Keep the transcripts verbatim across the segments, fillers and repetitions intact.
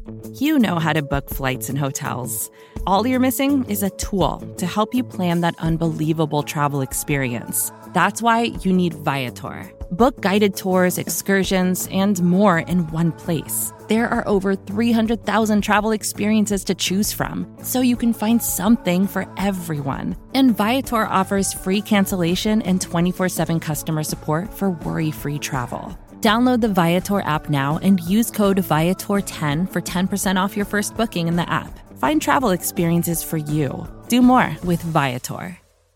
You know how to book flights and hotels. All you're missing is a tool to help you plan that unbelievable travel experience. That's why you need Viator. Book guided tours, excursions, and more in one place. There are over three hundred thousand travel experiences to choose from, so you can find something for everyone. And Viator offers free cancellation and twenty-four seven customer support for worry-free travel. Download the Viator app now and use code Viator ten for ten percent off your first booking in the app. Find travel experiences for you. Do more with Viator.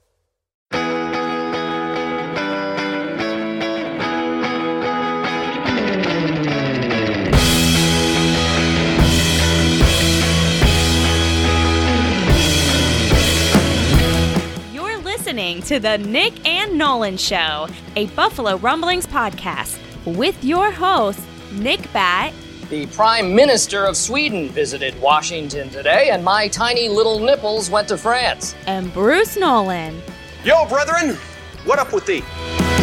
You're listening to the Nick and Nolan Show, a Buffalo Rumblings podcast with your host, Nick Bat. The Prime Minister of Sweden visited Washington today, and my tiny little nipples went to France. And Bruce Nolan. Yo, brethren, what up with thee?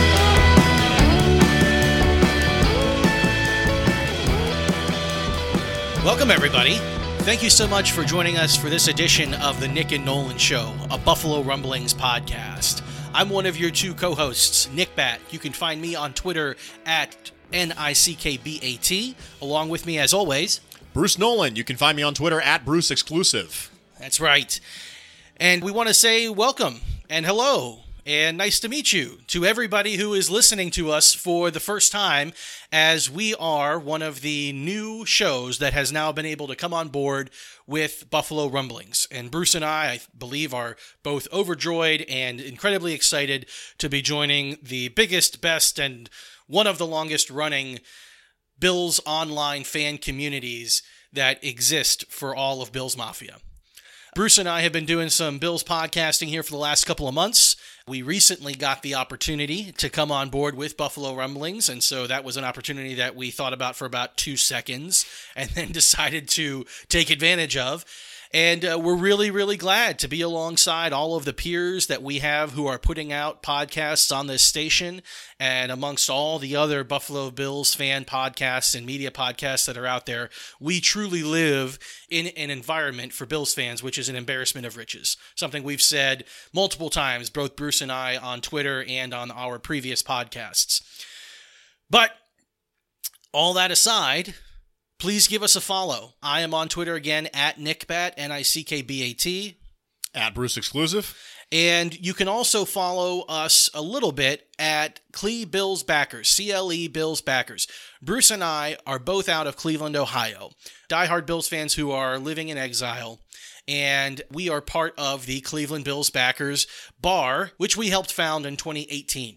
Welcome, everybody. Thank you so much for joining us for this edition of the Nick and Nolan Show, a Buffalo Rumblings podcast. I'm one of your two co-hosts, Nick Bat. You can find me on Twitter at N I C K B A T. Along with me, as always, Bruce Nolan. You can find me on Twitter at Bruce Exclusive. That's right. And we want to say welcome and hello and nice to meet you to everybody who is listening to us for the first time, as we are one of the new shows that has now been able to come on board with Buffalo Rumblings. And Bruce and I, I believe, are both overjoyed and incredibly excited to be joining the biggest, best, and one of the longest running Bills online fan communities that exist for all of Bills Mafia. Bruce and I have been doing some Bills podcasting here for the last couple of months. We recently got the opportunity to come on board with Buffalo Rumblings, and so that was an opportunity that we thought about for about two seconds and then decided to take advantage of. And uh, we're really, really glad to be alongside all of the peers that we have who are putting out podcasts on this station, and amongst all the other Buffalo Bills fan podcasts and media podcasts that are out there. We truly live in an environment for Bills fans, which is an embarrassment of riches. Something we've said multiple times, both Bruce and I, on Twitter and on our previous podcasts. But all that aside, please give us a follow. I am on Twitter again at NickBat, N I C K B A T. At Bruce Exclusive. And you can also follow us a little bit at Cle Bills Backers, C L E Bills Backers. Bruce and I are both out of Cleveland, Ohio. Diehard Bills fans who are living in exile. And we are part of the Cleveland Bills Backers Bar, which we helped found in twenty eighteen.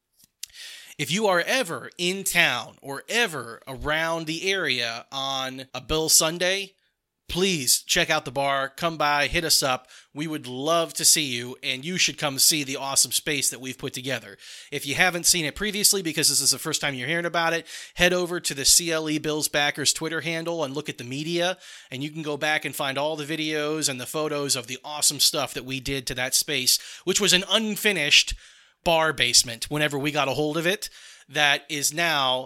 If you are ever in town or ever around the area on a Bill Sunday, please check out the bar, come by, hit us up. We would love to see you, and you should come see the awesome space that we've put together. If you haven't seen it previously, because this is the first time you're hearing about it, head over to the C L E Bills Backers Twitter handle and look at the media, and you can go back and find all the videos and the photos of the awesome stuff that we did to that space, which was an unfinished bar basement whenever we got a hold of it, that is now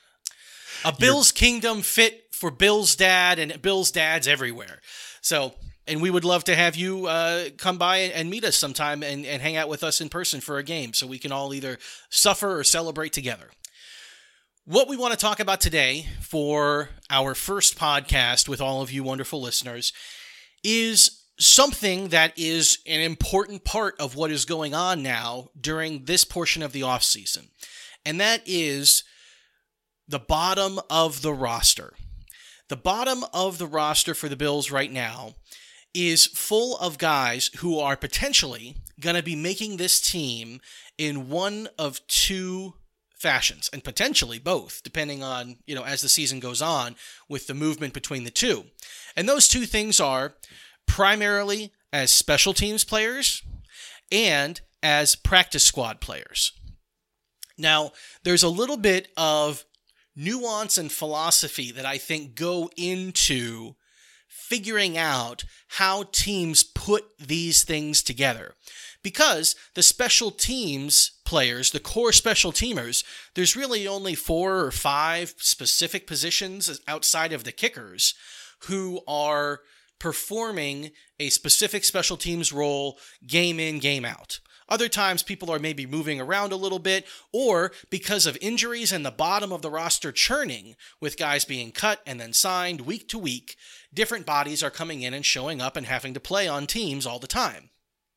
a Bills Kingdom fit for Bill's dad and Bill's dads everywhere. So, and we would love to have you uh, come by and meet us sometime and, and hang out with us in person for a game so we can all either suffer or celebrate together. What we want to talk about today for our first podcast with all of you wonderful listeners is something that is an important part of what is going on now during this portion of the offseason, and that is the bottom of the roster. The bottom of the roster for the Bills right now is full of guys who are potentially going to be making this team in one of two fashions, and potentially both, depending on, you know, as the season goes on with the movement between the two. And those two things are primarily as special teams players and as practice squad players. Now, there's a little bit of nuance and philosophy that I think go into figuring out how teams put these things together. Because the special teams players, the core special teamers, there's really only four or five specific positions outside of the kickers who are performing a specific special teams role game in, game out. Other times, people are maybe moving around a little bit, or because of injuries and the bottom of the roster churning, with guys being cut and then signed week to week, different bodies are coming in and showing up and having to play on teams all the time.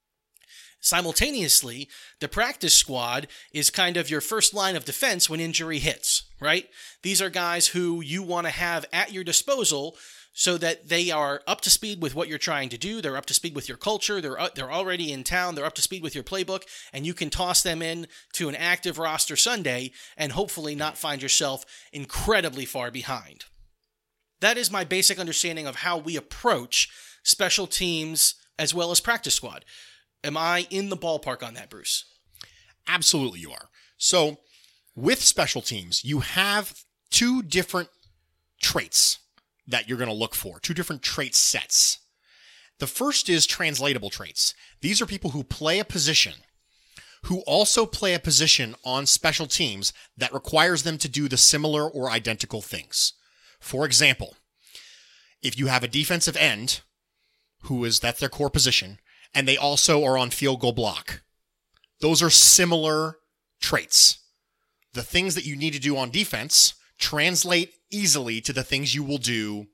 Simultaneously, the practice squad is kind of your first line of defense when injury hits, right? These are guys who you want to have at your disposal so that they are up to speed with what you're trying to do. They're up to speed with your culture. They're uh, they're already in town. They're up to speed with your playbook, and you can toss them in to an active roster Sunday and hopefully not find yourself incredibly far behind. That is my basic understanding of how we approach special teams as well as practice squad. Am I in the ballpark on that, Bruce? Absolutely you are. So with special teams, you have two different traits that you're going to look for, two different trait sets. The first is translatable traits. These are people who play a position, who also play a position on special teams that requires them to do the similar or identical things. For example, if you have a defensive end, who is, that's their core position, and they also are on field goal block, those are similar traits. The things that you need to do on defense translate easily to the things you will do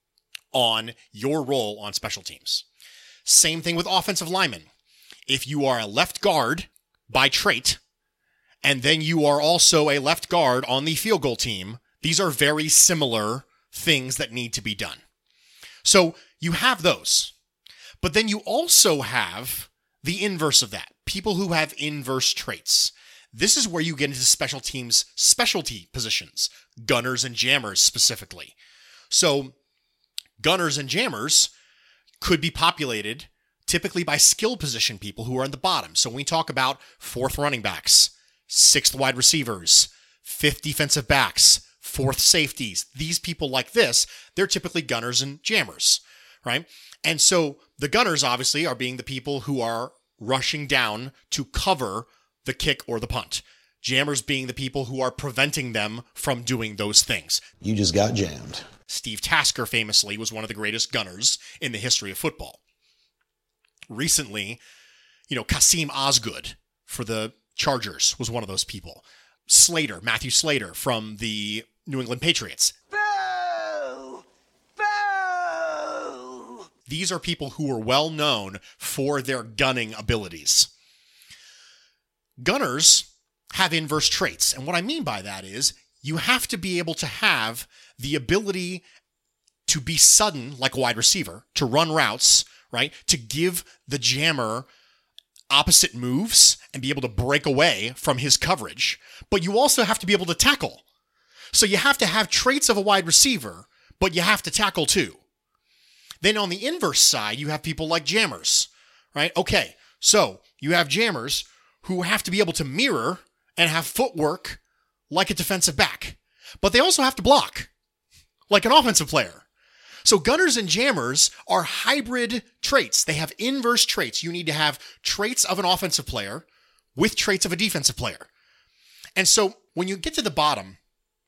on your role on special teams. Same thing with offensive linemen. If you are a left guard by trait, and then you are also a left guard on the field goal team, these are very similar things that need to be done. So you have those. But then you also have the inverse of that, people who have inverse traits. This is where you get into special teams specialty positions, gunners and jammers specifically. So gunners and jammers could be populated typically by skill position people who are in the bottom. So when we talk about fourth running backs, sixth wide receivers, fifth defensive backs, fourth safeties, these people like this, they're typically gunners and jammers, right? And so the gunners obviously are being the people who are rushing down to cover the kick or the punt. Jammers being the people who are preventing them from doing those things. You just got jammed. Steve Tasker famously was one of the greatest gunners in the history of football. Recently, you know, Kasim Osgood for the Chargers was one of those people. Slater, Matthew Slater from the New England Patriots. Boo! Boo! These are people who are well known for their gunning abilities. Gunners have inverse traits. And what I mean by that is you have to be able to have the ability to be sudden like a wide receiver, to run routes, right? To give the jammer opposite moves and be able to break away from his coverage. But you also have to be able to tackle. So you have to have traits of a wide receiver, but you have to tackle too. Then on the inverse side, you have people like jammers, right? Okay, so you have jammers who have to be able to mirror and have footwork like a defensive back. But they also have to block like an offensive player. So gunners and jammers are hybrid traits. They have inverse traits. You need to have traits of an offensive player with traits of a defensive player. And so when you get to the bottom,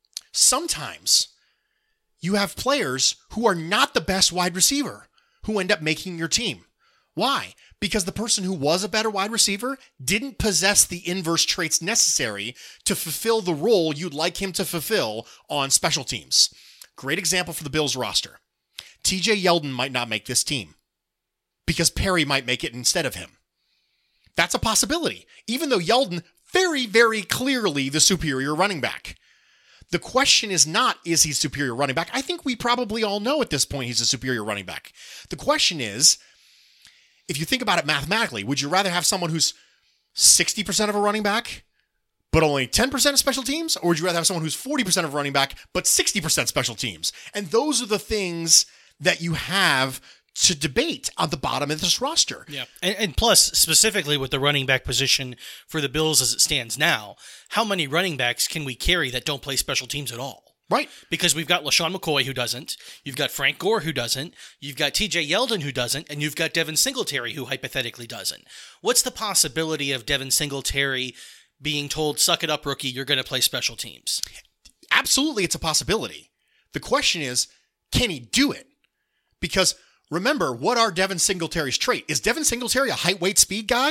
sometimes you have players who are not the best wide receiver who end up making your team. Why? Because the person who was a better wide receiver didn't possess the inverse traits necessary to fulfill the role you'd like him to fulfill on special teams. Great example for the Bills roster. T J Yeldon might not make this team because Perry might make it instead of him. That's a possibility, even though Yeldon very, very clearly the superior running back. The question is not, is he superior running back? I think we probably all know at this point he's a superior running back. The question is, if you think about it mathematically, would you rather have someone who's sixty percent of a running back, but only ten percent of special teams? Or would you rather have someone who's forty percent of running back, but sixty percent special teams? And those are the things that you have to debate on the bottom of this roster. Yeah, and, and plus, specifically with the running back position for the Bills as it stands now, how many running backs can we carry that don't play special teams at all? Right. Because we've got LaShawn McCoy who doesn't, you've got Frank Gore who doesn't, you've got T J Yeldon who doesn't, and you've got Devin Singletary who hypothetically doesn't. What's the possibility of Devin Singletary being told, suck it up, rookie, you're going to play special teams? Absolutely, it's a possibility. The question is, can he do it? Because remember, what are Devin Singletary's trait? Is Devin Singletary a height, weight, speed guy?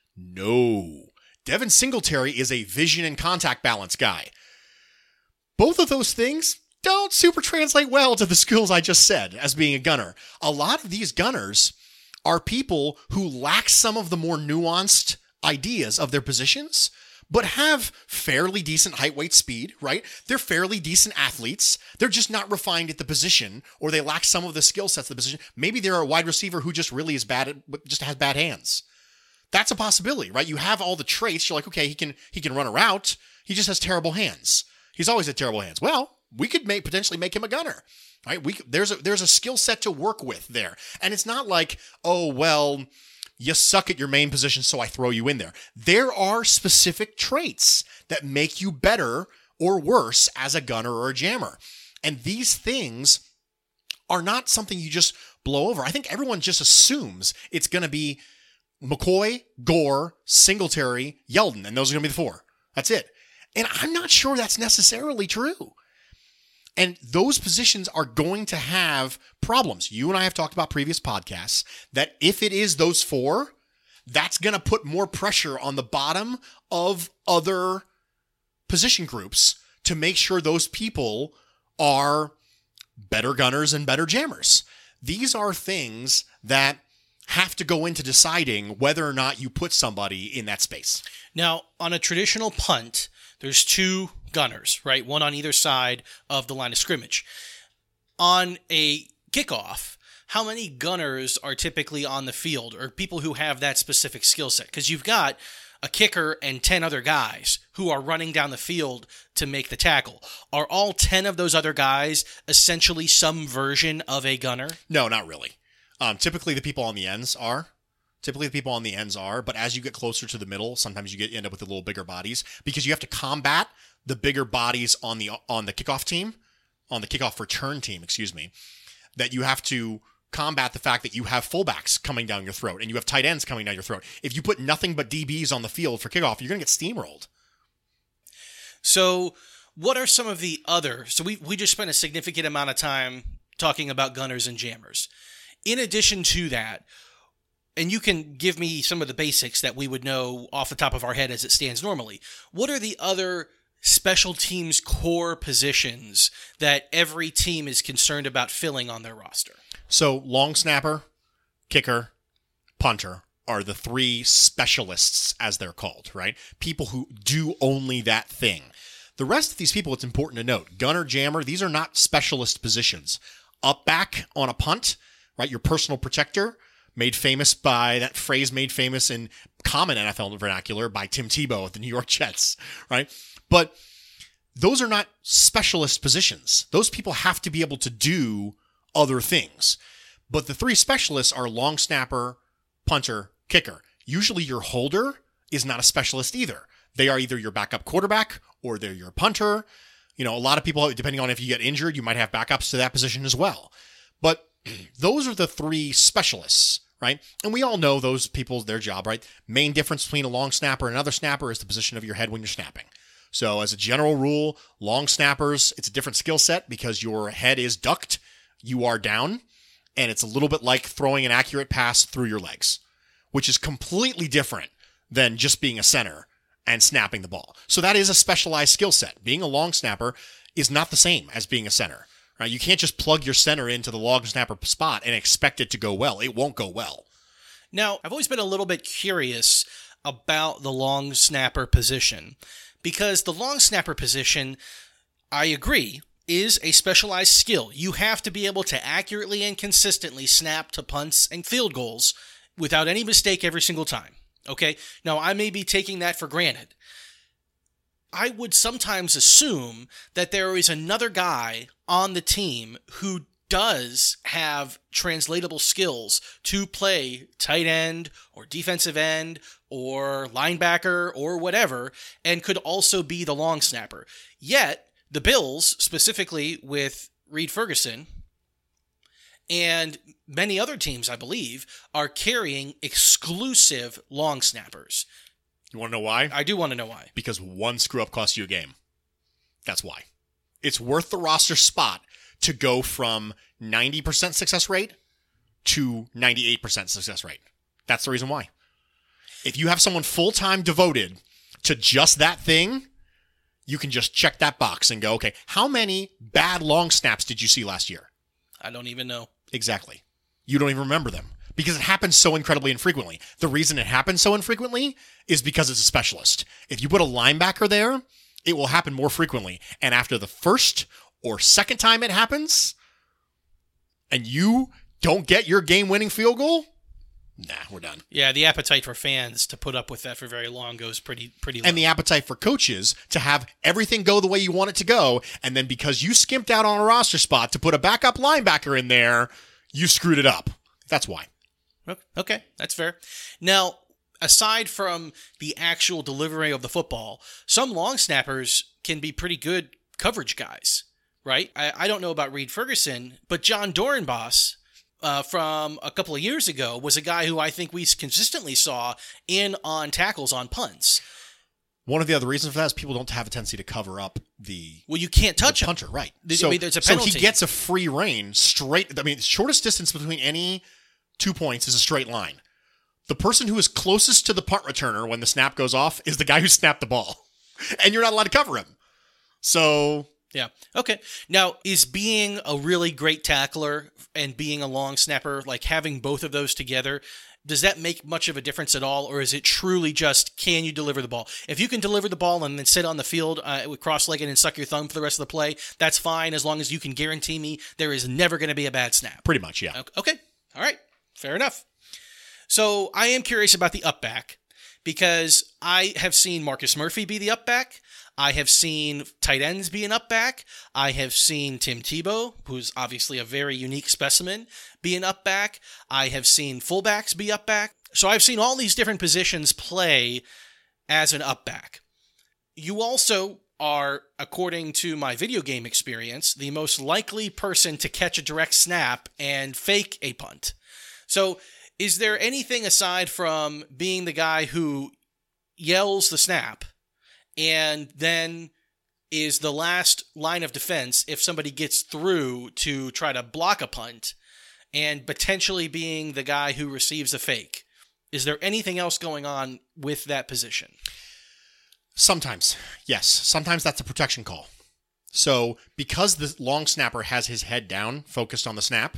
No. Devin Singletary is a vision and contact balance guy. Both of those things don't super translate well to the skills I just said as being a gunner. A lot of these gunners are people who lack some of the more nuanced ideas of their positions, but have fairly decent height, weight, speed, right? They're fairly decent athletes. They're just not refined at the position, or they lack some of the skill sets of the position. Maybe they're a wide receiver who just really is bad at, just has bad hands. That's a possibility, right? You have all the traits. You're like, okay, he can he can run a route. He just has terrible hands. He's always had terrible hands. Well, we could make potentially make him a gunner, right? We there's a there's a skill set to work with there, and it's not like, oh well, you suck at your main position, so I throw you in there. There are specific traits that make you better or worse as a gunner or a jammer, and these things are not something you just blow over. I think everyone just assumes it's going to be McCoy, Gore, Singletary, Yeldon, and those are going to be the four. That's it. And I'm not sure that's necessarily true. And those positions are going to have problems. You and I have talked about previous podcasts that if it is those four, that's going to put more pressure on the bottom of other position groups to make sure those people are better gunners and better jammers. These are things that have to go into deciding whether or not you put somebody in that space. Now, on a traditional punt, there's two gunners, right? One on either side of the line of scrimmage. On a kickoff, how many gunners are typically on the field, or people who have that specific skill set? Because you've got a kicker and ten other guys who are running down the field to make the tackle. Are all ten of those other guys essentially some version of a gunner? No, not really. Um, typically, the people on the ends are. Typically, the people on the ends are. But as you get closer to the middle, sometimes you get end up with the little bigger bodies because you have to combat the bigger bodies on the on the kickoff team, on the kickoff return team, excuse me, that you have to combat the fact that you have fullbacks coming down your throat and you have tight ends coming down your throat. If you put nothing but D Bs on the field for kickoff, you're going to get steamrolled. So what are some of the other... So we, we just spent a significant amount of time talking about gunners and jammers. In addition to that, and you can give me some of the basics that we would know off the top of our head as it stands normally, what are the other special teams core positions that every team is concerned about filling on their roster? So long snapper, kicker, punter are the three specialists, as they're called, right? People who do only that thing. The rest of these people, it's important to note, gunner, jammer, these are not specialist positions. Up back on a punt, right? Your personal protector, made famous by that phrase made famous in common N F L vernacular by Tim Tebow at the New York Jets, right? But those are not specialist positions. Those people have to be able to do other things. But the three specialists are long snapper, punter, kicker. Usually your holder is not a specialist either. They are either your backup quarterback or they're your punter. You know, a lot of people, depending on if you get injured, you might have backups to that position as well. But those are the three specialists, right? And we all know those people, their job, right? Main difference between a long snapper and another snapper is the position of your head when you're snapping. So as a general rule, long snappers, it's a different skill set because your head is ducked, you are down, and it's a little bit like throwing an accurate pass through your legs, which is completely different than just being a center and snapping the ball. So that is a specialized skill set. Being a long snapper is not the same as being a center. Right? You can't just plug your center into the long snapper spot and expect it to go well. It won't go well. Now, I've always been a little bit curious about the long snapper position because the long snapper position, I agree, is a specialized skill. You have to be able to accurately and consistently snap to punts and field goals without any mistake every single time. Okay? Now, I may be taking that for granted. I would sometimes assume that there is another guy on the team who does have translatable skills to play tight end or defensive end or linebacker or whatever, and could also be the long snapper. Yet, the Bills, specifically with Reed Ferguson, and many other teams, I believe, are carrying exclusive long snappers. You want to know why? I do want to know why. Because one screw-up costs you a game. That's why. It's worth the roster spot to go from ninety percent success rate to ninety-eight percent success rate. That's the reason why. If you have someone full-time devoted to just that thing, you can just check that box and go, okay, how many bad long snaps did you see last year? I don't even know. Exactly. You don't even remember them because it happens so incredibly infrequently. The reason it happens so infrequently is because it's a specialist. If you put a linebacker there, it will happen more frequently. And after the first or second time it happens, and you don't get your game-winning field goal, nah, we're done. Yeah, the appetite for fans to put up with that for very long goes pretty pretty low. And the appetite for coaches to have everything go the way you want it to go, and then because you skimped out on a roster spot to put a backup linebacker in there, you screwed it up. That's why. Okay, that's fair. Now, aside from the actual delivery of the football, some long snappers can be pretty good coverage guys, right? I, I don't know about Reed Ferguson, but John Dorenbos uh, from a couple of years ago was a guy who I think we consistently saw in on tackles on punts. One of the other reasons for that is people don't have a tendency to cover up the well, you can't touch the him. punter, right? I So, mean, there's a so penalty. he gets a free reign straight. I mean, the shortest distance between any two points is a straight line. The person who is closest to the punt returner when the snap goes off is the guy who snapped the ball, and you're not allowed to cover him. So yeah, okay. Now, is being a really great tackler and being a long snapper, like having both of those together, does that make much of a difference at all, or is it truly just, can you deliver the ball? If you can deliver the ball and then sit on the field uh, with cross-legged and suck your thumb for the rest of the play, that's fine, as long as you can guarantee me there is never going to be a bad snap. pretty much, yeah. Okay, all right, fair enough. So I am curious about the up back, because I have seen Marcus Murphy be the up back. I have seen tight ends be an up back. I have seen Tim Tebow, who's obviously a very unique specimen, be an up back. I have seen fullbacks be up back. So I've seen all these different positions play as an up back. You also are, according to my video game experience, the most likely person to catch a direct snap and fake a punt. So is there anything aside from being the guy who yells the snap and then is the last line of defense if somebody gets through to try to block a punt, and potentially being the guy who receives a fake? Is there anything else going on with that position? Sometimes, yes. Sometimes that's a protection call. So because the long snapper has his head down, focused on the snap,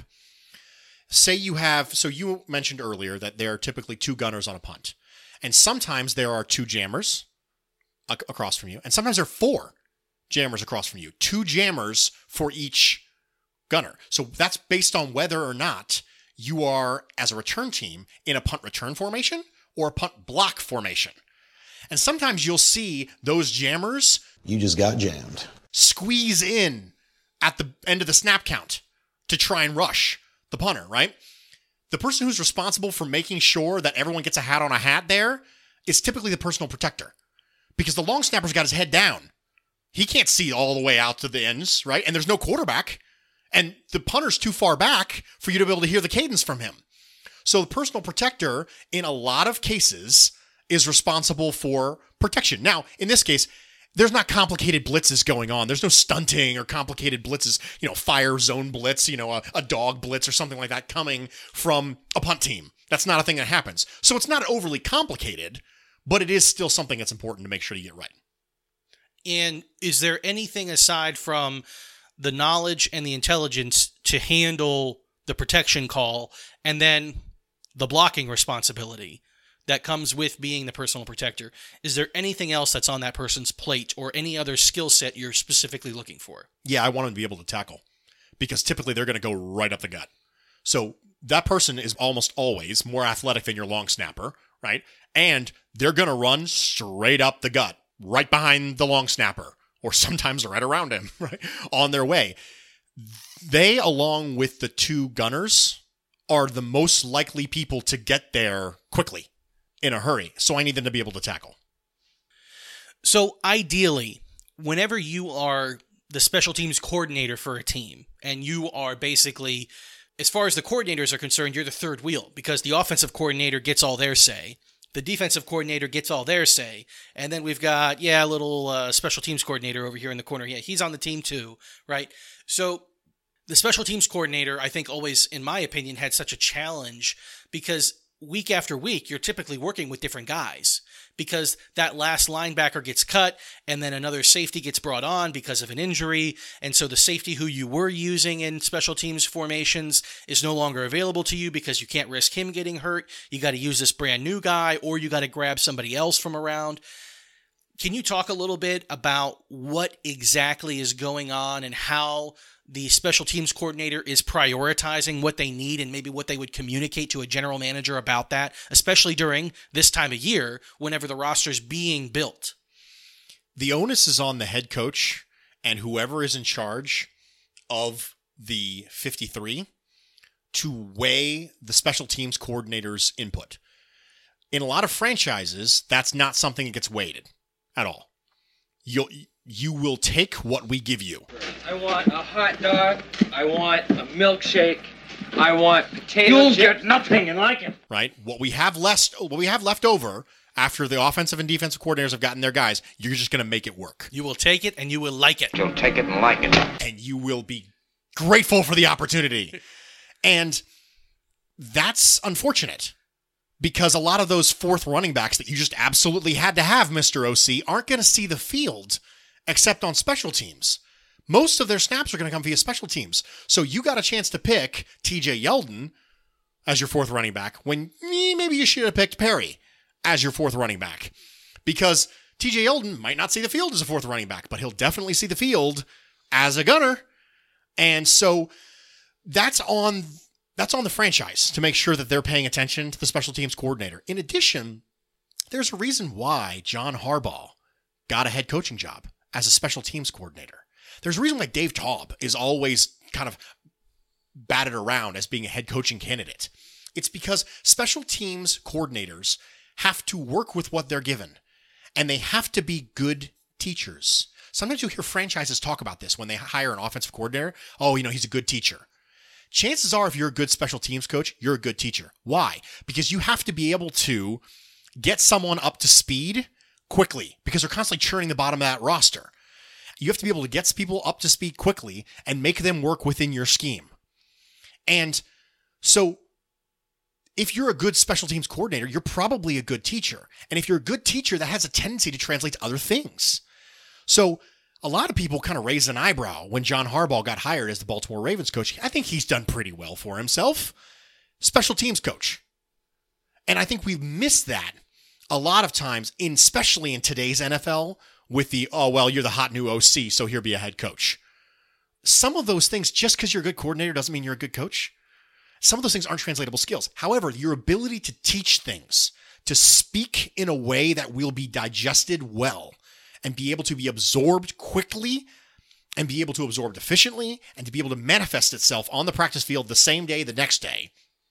say you have, so you mentioned earlier that there are typically two gunners on a punt. And sometimes there are two jammers ac- across from you. And sometimes there are four jammers across from you. Two jammers for each gunner. So that's based on whether or not you are, as a return team, in a punt return formation or a punt block formation. And sometimes you'll see those jammers You just got jammed. squeeze in at the end of the snap count to try and rush the punter, right? The person who's responsible for making sure that everyone gets a hat on a hat there is typically the personal protector, because the long snapper's got his head down. He can't see all the way out to the ends, right? And there's no quarterback. And the punter's too far back for you to be able to hear the cadence from him. So the personal protector, in a lot of cases, is responsible for protection. Now, in this case, there's not complicated blitzes going on. There's no stunting or complicated blitzes, you know, fire zone blitz, you know, a, a dog blitz or something like that coming from a punt team. That's not a thing that happens. So it's not overly complicated, but it is still something that's important to make sure you get right. And is there anything aside from the knowledge and the intelligence to handle the protection call and then the blocking responsibility that comes with being the personal protector? Is there anything else that's on that person's plate or any other skill set you're specifically looking for? Yeah, I want them to be able to tackle, because typically they're going to go right up the gut. So that person is almost always more athletic than your long snapper, right? And they're going to run straight up the gut, right behind the long snapper, or sometimes right around him, right, on their way. They, along with the two gunners, are the most likely people to get there quickly, in a hurry. So I need them to be able to tackle. So ideally, whenever you are the special teams coordinator for a team, and you are basically, as far as the coordinators are concerned, you're the third wheel, because the offensive coordinator gets all their say, the defensive coordinator gets all their say, and then we've got, yeah, a little uh, special teams coordinator over here in the corner. Yeah, he's on the team too, right? So The special teams coordinator, I think, always, in my opinion, had such a challenge because week after week, you're typically working with different guys because that last linebacker gets cut and then another safety gets brought on because of an injury. And so the safety who you were using in special teams formations is no longer available to you because you can't risk him getting hurt. You got to use this brand new guy, or you got to grab somebody else from around. Can you talk a little bit about what exactly is going on and how the special teams coordinator is prioritizing what they need and maybe what they would communicate to a general manager about that, especially during this time of year whenever the roster's being built? The onus is on the head coach and whoever is in charge of the fifty-three to weigh the special teams coordinator's input. In a lot of franchises, that's not something that gets weighted at all. You'll You will take what we give you. I want a hot dog. I want a milkshake. I want potato You'll chips. get nothing and like it. Right? What we have left, what we have left over after the offensive and defensive coordinators have gotten their guys, you're just going to make it work. You will take it and you will like it. You'll take it and like it. And you will be grateful for the opportunity. And that's unfortunate because a lot of those fourth running backs that you just absolutely had to have, Mister O C, aren't going to see the field except on special teams. Most of their snaps are going to come via special teams. So you got a chance to pick T J Yeldon as your fourth running back when eh, maybe you should have picked Perry as your fourth running back. Because T J Yeldon might not see the field as a fourth running back, but he'll definitely see the field as a gunner. And so that's on that's on the franchise to make sure that they're paying attention to the special teams coordinator. In addition, there's a reason why John Harbaugh got a head coaching job as a special teams coordinator. There's a reason why Dave Taub is always kind of batted around as being a head coaching candidate. It's because special teams coordinators have to work with what they're given, and they have to be good teachers. Sometimes you hear franchises talk about this when they hire an offensive coordinator. Oh, you know, he's a good teacher. Chances are, if you're a good special teams coach, you're a good teacher. Why? Because you have to be able to get someone up to speed quickly because they're constantly churning the bottom of that roster. You have to be able to get people up to speed quickly and make them work within your scheme. And so if you're a good special teams coordinator, you're probably a good teacher. And if you're a good teacher, that has a tendency to translate to other things. So a lot of people kind of raised an eyebrow when John Harbaugh got hired as the Baltimore Ravens coach. I think he's done pretty well for himself. Special teams coach. And I think we've missed that a lot of times, in, especially in today's N F L, with the, oh, well, you're the hot new O C, so here be a head coach. Some of those things, just because you're a good coordinator doesn't mean you're a good coach. Some of those things aren't translatable skills. However, your ability to teach things, to speak in a way that will be digested well, and be able to be absorbed quickly, and be able to absorb efficiently, and to be able to manifest itself on the practice field the same day, the next day,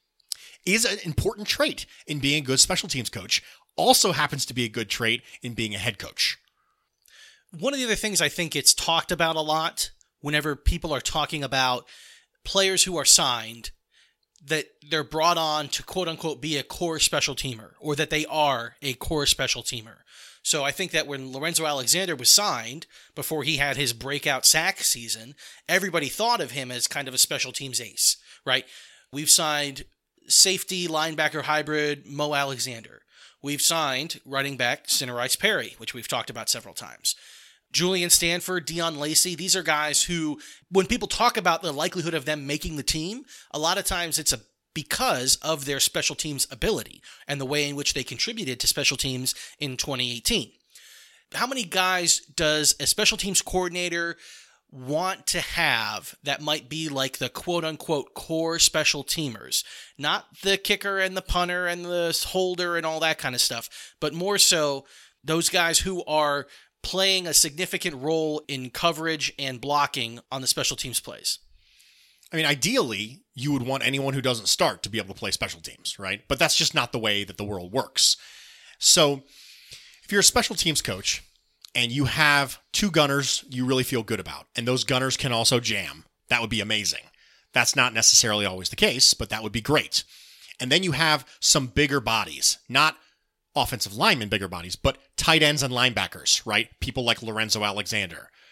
is an important trait in being a good special teams coach. Also happens to be a good trait in being a head coach. One of the other things I think it's talked about a lot whenever people are talking about players who are signed, that they're brought on to quote unquote be a core special teamer, or that they are a core special teamer. So I think that when Lorenzo Alexander was signed, before he had his breakout sack season, everybody thought of him as kind of a special teams ace, right? We've signed safety linebacker hybrid Mo Alexander. We've signed running back Cinerise Perry, which we've talked about several times. Julian Stanford, Dion Lacey, these are guys who, when people talk about the likelihood of them making the team, a lot of times it's a because of their special teams ability and the way in which they contributed to special teams in twenty eighteen. How many guys does a special teams coordinator want to have that might be like the quote-unquote core special teamers? Not the kicker and the punter and the holder and all that kind of stuff, but more so those guys who are playing a significant role in coverage and blocking on the special teams plays. I mean, ideally, you would want anyone who doesn't start to be able to play special teams, right? But that's just not the way that the world works. So if you're a special teams coach and you have two gunners you really feel good about, and those gunners can also jam, that would be amazing. That's not necessarily always the case, but that would be great. And then you have some bigger bodies, not offensive linemen bigger bodies, but tight ends and linebackers, right? People like Lorenzo Alexander.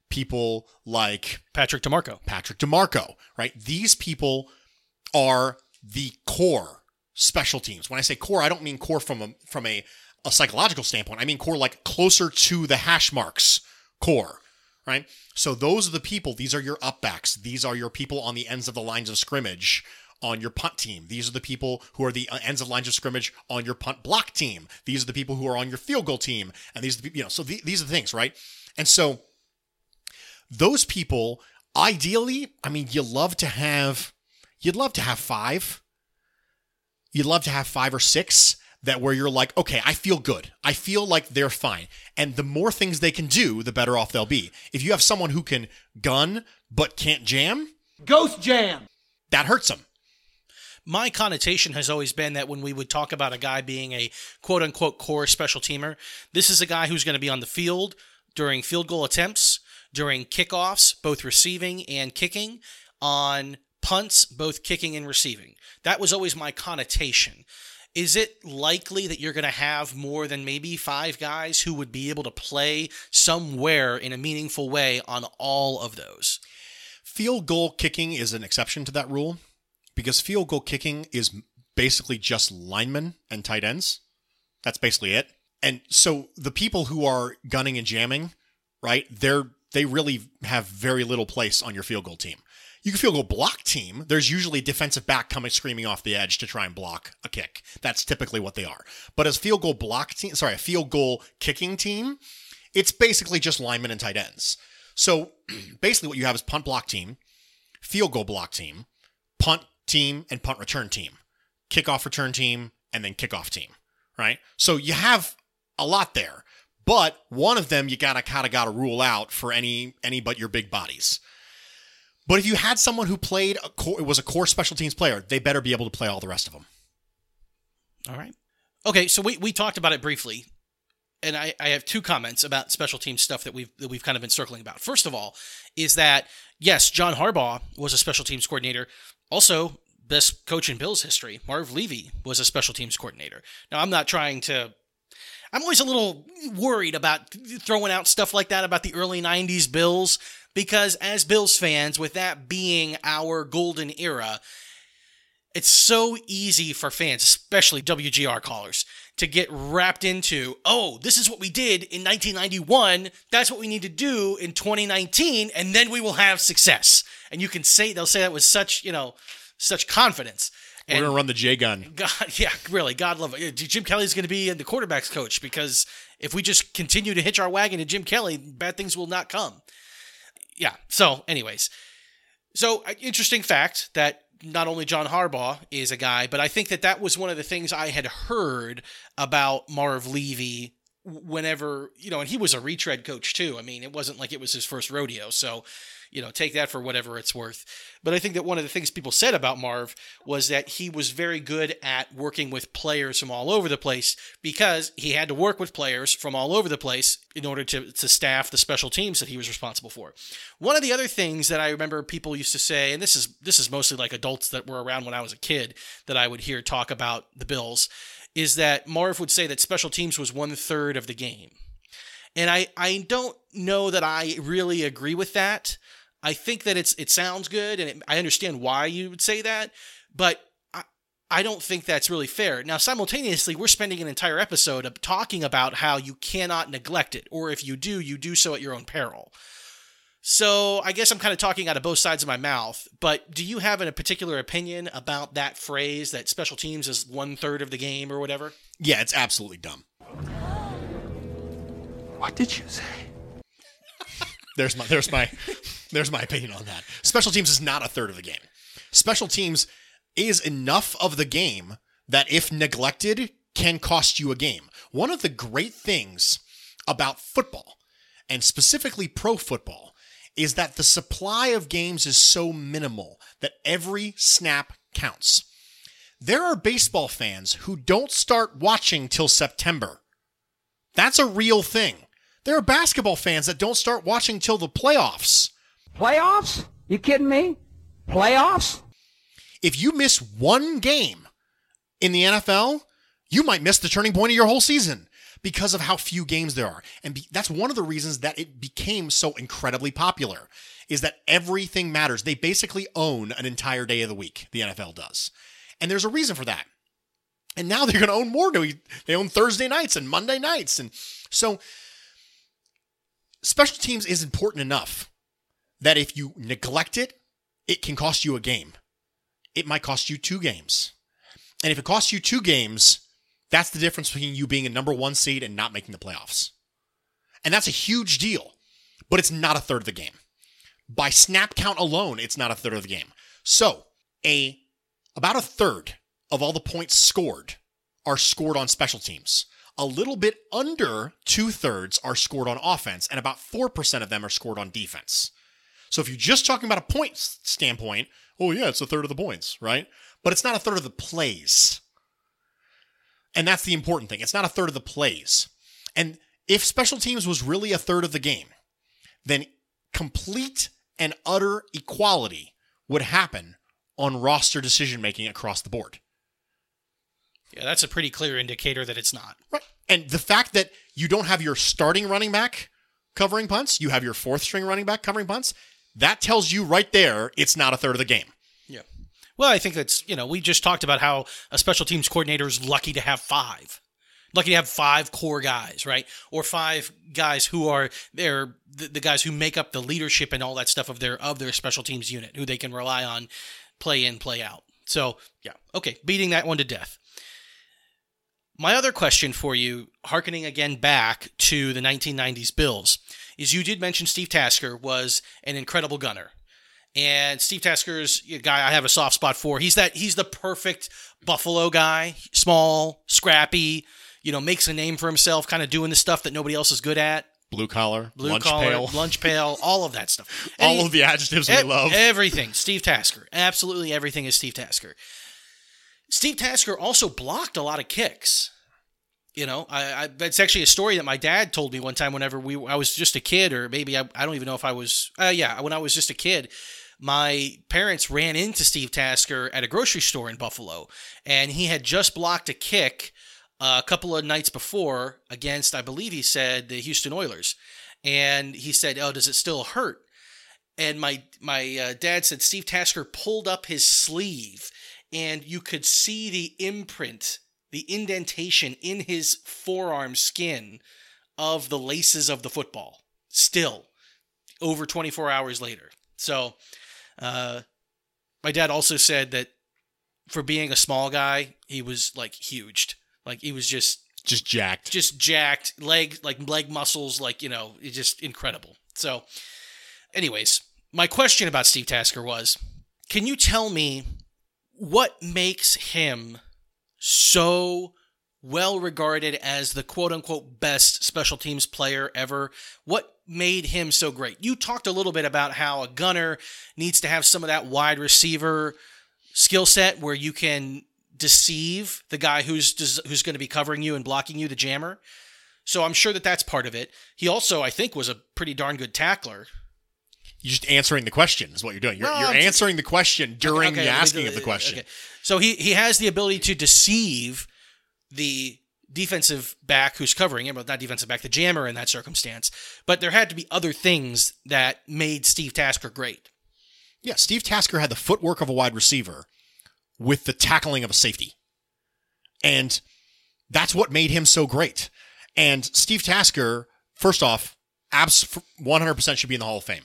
people like Patrick DeMarco. Patrick DeMarco, right? These people are the core special teams. When I say core, I don't mean core from a from a, a psychological standpoint. I mean core like closer to the hash marks core, right? So those are the people. These are your upbacks. These are your people on the ends of the lines of scrimmage on your punt team. These are the people who are the ends of lines of scrimmage on your punt block team. These are the people who are on your field goal team. And these are the, you know, so the, these are the things, right? And so those people, ideally, I mean, you love to have, you'd love to have five. You'd love to have five or six that where you're like, okay, I feel good. I feel like they're fine. And the more things they can do, the better off they'll be. If you have someone who can gun but can't jam, ghost jam, that hurts them. My connotation has always been that when we would talk about a guy being a quote-unquote core special teamer, this is a guy who's going to be on the field during field goal attempts, during kickoffs, both receiving and kicking, on punts, both kicking and receiving. That was always my connotation. Is it likely that you're going to have more than maybe five guys who would be able to play somewhere in a meaningful way on all of those? Field goal kicking is an exception to that rule because field goal kicking is basically just linemen and tight ends. That's basically it. And so the people who are gunning and jamming, right, they're they really have very little place on your field goal team. You can field goal block team. There's usually a defensive back coming screaming off the edge to try and block a kick. That's typically what they are. But as field goal block team, sorry, a field goal kicking team, it's basically just linemen and tight ends. So basically what you have is punt block team, field goal block team, punt team, and punt return team, kickoff return team, and then kickoff team, right? So you have a lot there, but one of them you gotta kind of gotta rule out for any any but your big bodies. But if you had someone who played a core, was a core special teams player, they better be able to play all the rest of them. All right. Okay, so we, we talked about it briefly, and I, I have two comments about special team stuff that we've that we've kind of been circling about. First of all, is that yes, John Harbaugh was a special teams coordinator. Also, best coach in Bills history, Marv Levy was a special teams coordinator. Now, I'm not trying to. I'm always a little worried about throwing out stuff like that about the early nineties Bills. Because as Bills fans, with that being our golden era, it's so easy for fans, especially W G R callers, to get wrapped into, oh, this is what we did in nineteen ninety-one, that's what we need to do in twenty nineteen, and then we will have success. And you can say, they'll say that with such, you know, such confidence. We're going to run the J-gun. God, yeah, really, God love it. Jim Kelly's going to be the quarterback's coach, because if we just continue to hitch our wagon to Jim Kelly, bad things will not come. Yeah, so anyways, so interesting fact that not only John Harbaugh is a guy, but I think that that was one of the things I had heard about Marv Levy whenever, you know, and he was a retread coach too. I mean, it wasn't like it was his first rodeo, so, you know, take that for whatever it's worth. But I think that one of the things people said about Marv was that he was very good at working with players from all over the place because he had to work with players from all over the place in order to, to staff the special teams that he was responsible for. One of the other things that I remember people used to say, and this is this is mostly like adults that were around when I was a kid that I would hear talk about the Bills, is that Marv would say that special teams was one third of the game. And I, I don't know that I really agree with that. I think that it's it sounds good, and it, I understand why you would say that, but I, I don't think that's really fair. Now, simultaneously, we're spending an entire episode of talking about how you cannot neglect it, or if you do, you do so at your own peril. So I guess I'm kind of talking out of both sides of my mouth, but do you have a particular opinion about that phrase, that special teams is one third of the game or whatever? Yeah, it's absolutely dumb. What did you say? There's my there's my there's my opinion on that. Special teams is not a third of the game. Special teams is enough of the game that if neglected can cost you a game. One of the great things about football, and specifically pro football, is that the supply of games is so minimal that every snap counts. There are baseball fans who don't start watching till September. That's a real thing. There are basketball fans that don't start watching till the playoffs. Playoffs? You kidding me? Playoffs? If you miss one game in the N F L, you might miss the turning point of your whole season. because of how few games there are. And be, that's one of the reasons that it became so incredibly popular, is that everything matters. They basically own an entire day of the week, the N F L does. And there's a reason for that. And now they're going to own more. They own Thursday nights and Monday nights. And so special teams is important enough that if you neglect it, it can cost you a game. It might cost you two games. And if it costs you two games, that's the difference between you being a number one seed and not making the playoffs. And that's a huge deal, but it's not a third of the game. By snap count alone, it's not a third of the game. So a about a third of all the points scored are scored on special teams. A little bit under two-thirds are scored on offense, and about four percent of them are scored on defense. So if you're just talking about a point standpoint, oh yeah, it's a third of the points, right? But it's not a third of the plays. And that's the important thing. It's not a third of the plays. And if special teams was really a third of the game, then complete and utter equality would happen on roster decision-making across the board. Yeah, that's a pretty clear indicator that it's not. Right. And the fact that you don't have your starting running back covering punts, you have your fourth string running back covering punts, that tells you right there it's not a third of the game. Yeah. Well, I think that's, you know, we just talked about how a special teams coordinator is lucky to have five. Lucky to have five core guys, right? Or five guys who are they're the, the guys who make up the leadership and all that stuff of their of their special teams unit, who they can rely on play in, play out. So, yeah. Okay, beating that one to death. My other question for you, hearkening again back to the nineteen nineties Bills, is you did mention Steve Tasker was an incredible gunner. And Steve Tasker's a guy I have a soft spot for. He's that he's the perfect Buffalo guy, small, scrappy, you know, makes a name for himself, kind of doing the stuff that nobody else is good at. Blue collar, Blue lunch collar, pail. lunch pail, all of that stuff. And all he, of the adjectives e- we love. Everything. Steve Tasker. Absolutely everything is Steve Tasker. Steve Tasker also blocked a lot of kicks. You know, I, I that's actually a story that my dad told me one time whenever we I was just a kid, or maybe I, I don't even know if I was, uh, yeah, when I was just a kid. My parents ran into Steve Tasker at a grocery store in Buffalo, and he had just blocked a kick uh, a couple of nights before against, I believe he said, the Houston Oilers. And he said, oh, does it still hurt? And my my uh, dad said Steve Tasker pulled up his sleeve, and you could see the imprint, the indentation in his forearm skin of the laces of the football, still, over twenty-four hours later. So... Uh, my dad also said that for being a small guy, he was like huge. Like he was just just jacked, just jacked, leg like leg muscles, like, you know, it's just incredible. So, anyways, my question about Steve Tasker was, can you tell me what makes him so well regarded as the quote unquote best special teams player ever? What made him so great? You talked a little bit about how a gunner needs to have some of that wide receiver skill set where you can deceive the guy who's who's going to be covering you and blocking you, the jammer. So I'm sure that that's part of it. He also, I think, was a pretty darn good tackler. You're just answering the question is what you're doing. You're, No, you're I'm just- answering the question during Okay, the okay, asking okay, of the question. okay. So he, he has the ability to deceive the defensive back who's covering him, but not defensive back, the jammer in that circumstance. But there had to be other things that made Steve Tasker great. Yeah, Steve Tasker had the footwork of a wide receiver with the tackling of a safety. And that's what made him so great. And Steve Tasker, first off, abs- one hundred percent should be in the Hall of Fame.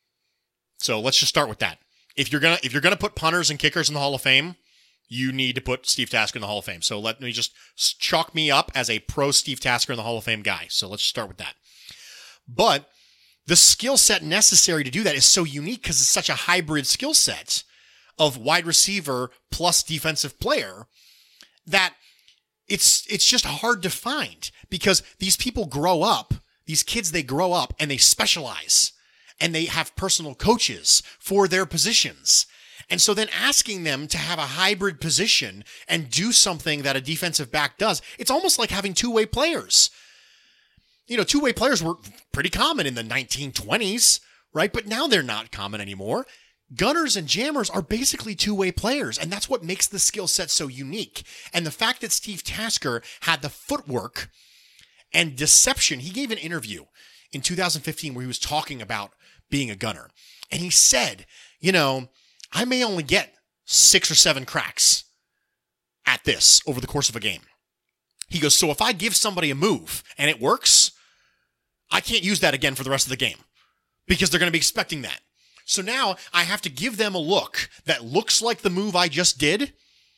So let's just start with that. If you're gonna if you're gonna put punters and kickers in the Hall of Fame, you need to put Steve Tasker in the Hall of Fame. So let me just chalk me up as a pro Steve Tasker in the Hall of Fame guy. So let's start with that. But the skill set necessary to do that is so unique because it's such a hybrid skill set of wide receiver plus defensive player that it's it's just hard to find, because these people grow up, these kids, they grow up and they specialize and they have personal coaches for their positions. And so then asking them to have a hybrid position and do something that a defensive back does, it's almost like having two-way players. You know, two-way players were pretty common in the nineteen twenties, right? But now they're not common anymore. Gunners and jammers are basically two-way players, and that's what makes the skill set so unique. And the fact that Steve Tasker had the footwork and deception. He gave an interview in two thousand fifteen where he was talking about being a gunner. And he said, you know, I may only get six or seven cracks at this over the course of a game. He goes, so if I give somebody a move and it works, I can't use that again for the rest of the game because they're going to be expecting that. So now I have to give them a look that looks like the move I just did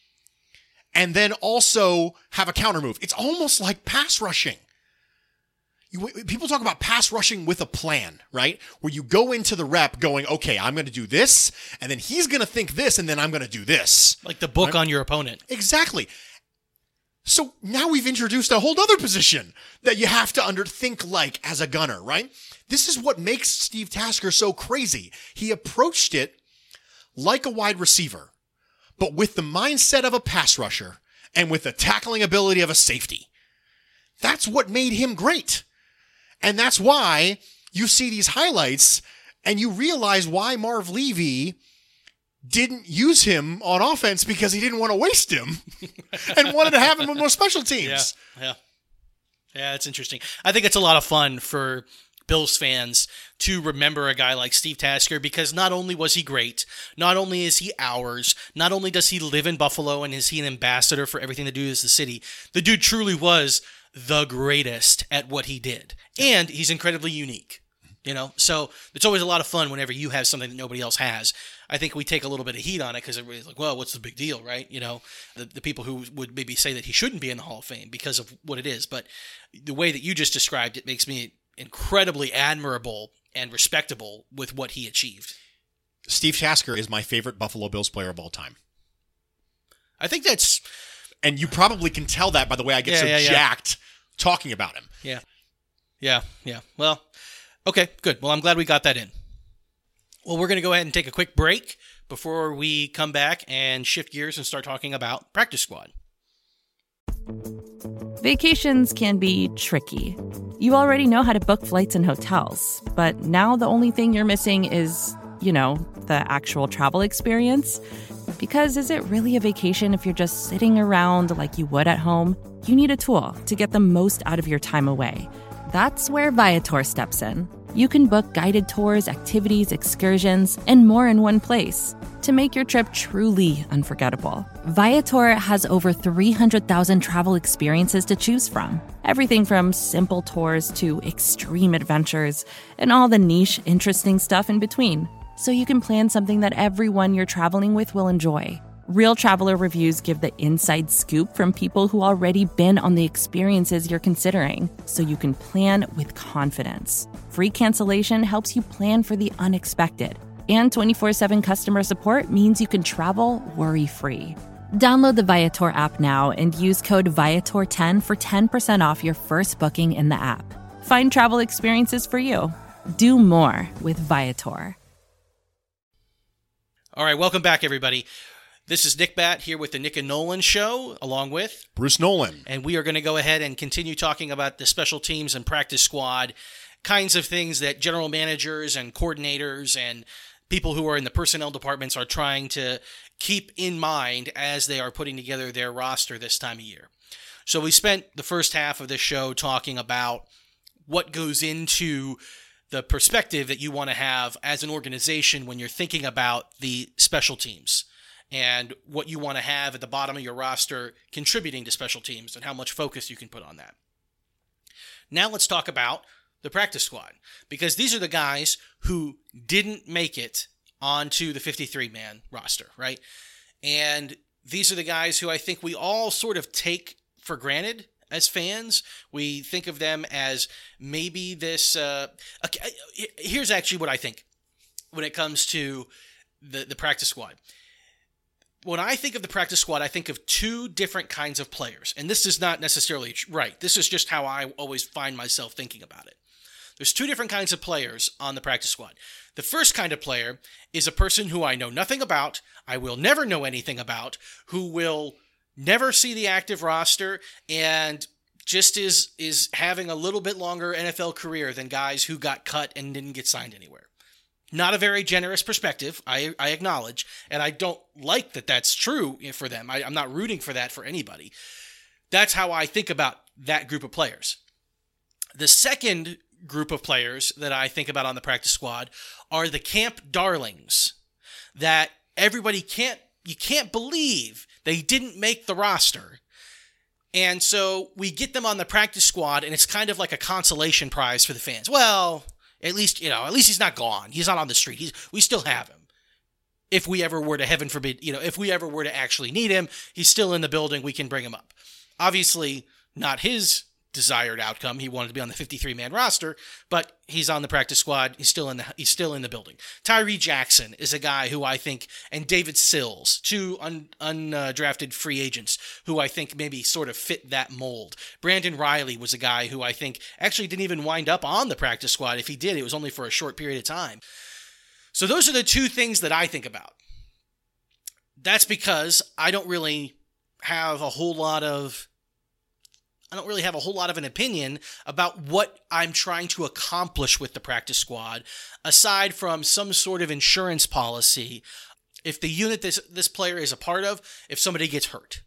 and then also have a counter move. It's almost like pass rushing. You, people talk about pass rushing with a plan, right? Where you go into the rep going, okay, I'm going to do this, and then he's going to think this, and then I'm going to do this. Like the book right? on your opponent. Exactly. So now we've introduced a whole other position that you have to under think like as a gunner, right? This is what makes Steve Tasker so crazy. He approached it like a wide receiver, but with the mindset of a pass rusher and with the tackling ability of a safety. That's what made him great. And that's why you see these highlights and you realize why Marv Levy didn't use him on offense because he didn't want to waste him and wanted to have him on more special teams. Yeah, yeah. Yeah, it's interesting. I think it's a lot of fun for Bills fans to remember a guy like Steve Tasker because not only was he great, not only is he ours, not only does he live in Buffalo and is he an ambassador for everything to do with the city, the dude truly was the greatest at what he did. And he's incredibly unique, you know? So it's always a lot of fun whenever you have something that nobody else has. I think we take a little bit of heat on it because everybody's like, well, what's the big deal, right? You know, the, the people who would maybe say that he shouldn't be in the Hall of Fame because of what it is. But the way that you just described it makes me incredibly admirable and respectable with what he achieved. Steve Tasker is my favorite Buffalo Bills player of all time. I think that's... And you probably can tell that by the way I get yeah, so yeah, yeah. jacked talking about him. Yeah. Yeah, yeah. Well, okay, good. Well, I'm glad we got that in. Well, we're going to go ahead and take a quick break before we come back and shift gears and start talking about Practice Squad. Vacations can be tricky. You already know how to book flights and hotels, but now the only thing you're missing is, you know, the actual travel experience. Because is it really a vacation if you're just sitting around like you would at home? You need a tool to get the most out of your time away. That's where Viator steps in. You can book guided tours, activities, excursions, and more in one place to make your trip truly unforgettable. Viator has over three hundred thousand travel experiences to choose from. Everything from simple tours to extreme adventures and all the niche, interesting stuff in between. So you can plan something that everyone you're traveling with will enjoy. Real traveler reviews give the inside scoop from people who already been on the experiences you're considering, so you can plan with confidence. Free cancellation helps you plan for the unexpected. And twenty-four seven customer support means you can travel worry-free. Download the Viator app now and use code Viator ten for ten percent off your first booking in the app. Find travel experiences for you. Do more with Viator. All right, welcome back, everybody. This is Nick Bat here with the Nick and Nolan Show, along with Bruce Nolan. And we are going to go ahead and continue talking about the special teams and practice squad, kinds of things that general managers and coordinators and people who are in the personnel departments are trying to keep in mind as they are putting together their roster this time of year. So we spent the first half of this show talking about what goes into the perspective that you want to have as an organization when you're thinking about the special teams and what you want to have at the bottom of your roster contributing to special teams and how much focus you can put on that. Now let's talk about the practice squad, because these are the guys who didn't make it onto the fifty-three man roster, right? And these are the guys who I think we all sort of take for granted as fans. We think of them as maybe this... Uh, okay, here's actually what I think when it comes to the, the practice squad. When I think of the practice squad, I think of two different kinds of players. And this is not necessarily right. This is just how I always find myself thinking about it. There's two different kinds of players on the practice squad. The first kind of player is a person who I know nothing about, I will never know anything about, who will never see the active roster and just is is having a little bit longer N F L career than guys who got cut and didn't get signed anywhere. Not a very generous perspective, I, I acknowledge, and I don't like that that's true for them. I, I'm not rooting for that for anybody. That's how I think about that group of players. The second group of players that I think about on the practice squad are the camp darlings that everybody can't, you can't believe they didn't make the roster. And so we get them on the practice squad, and it's kind of like a consolation prize for the fans. Well, at least, you know, at least he's not gone. He's not on the street. He's, we still have him. If we ever were to, heaven forbid, you know, if we ever were to actually need him, he's still in the building. We can bring him up. Obviously, not his desired outcome. He wanted to be on the fifty-three man roster, but he's on the practice squad. He's still in the he's still in the building. Tyree Jackson is a guy who I think, and David Sills, two un, undrafted free agents who I think maybe sort of fit that mold. Brandon Riley was a guy who I think actually didn't even wind up on the practice squad. If he did, it was only for a short period of time. So those are the two things that I think about. That's because I don't really have a whole lot of I don't really have a whole lot of an opinion about what I'm trying to accomplish with the practice squad, aside from some sort of insurance policy if the unit this this player is a part of, if somebody gets hurt.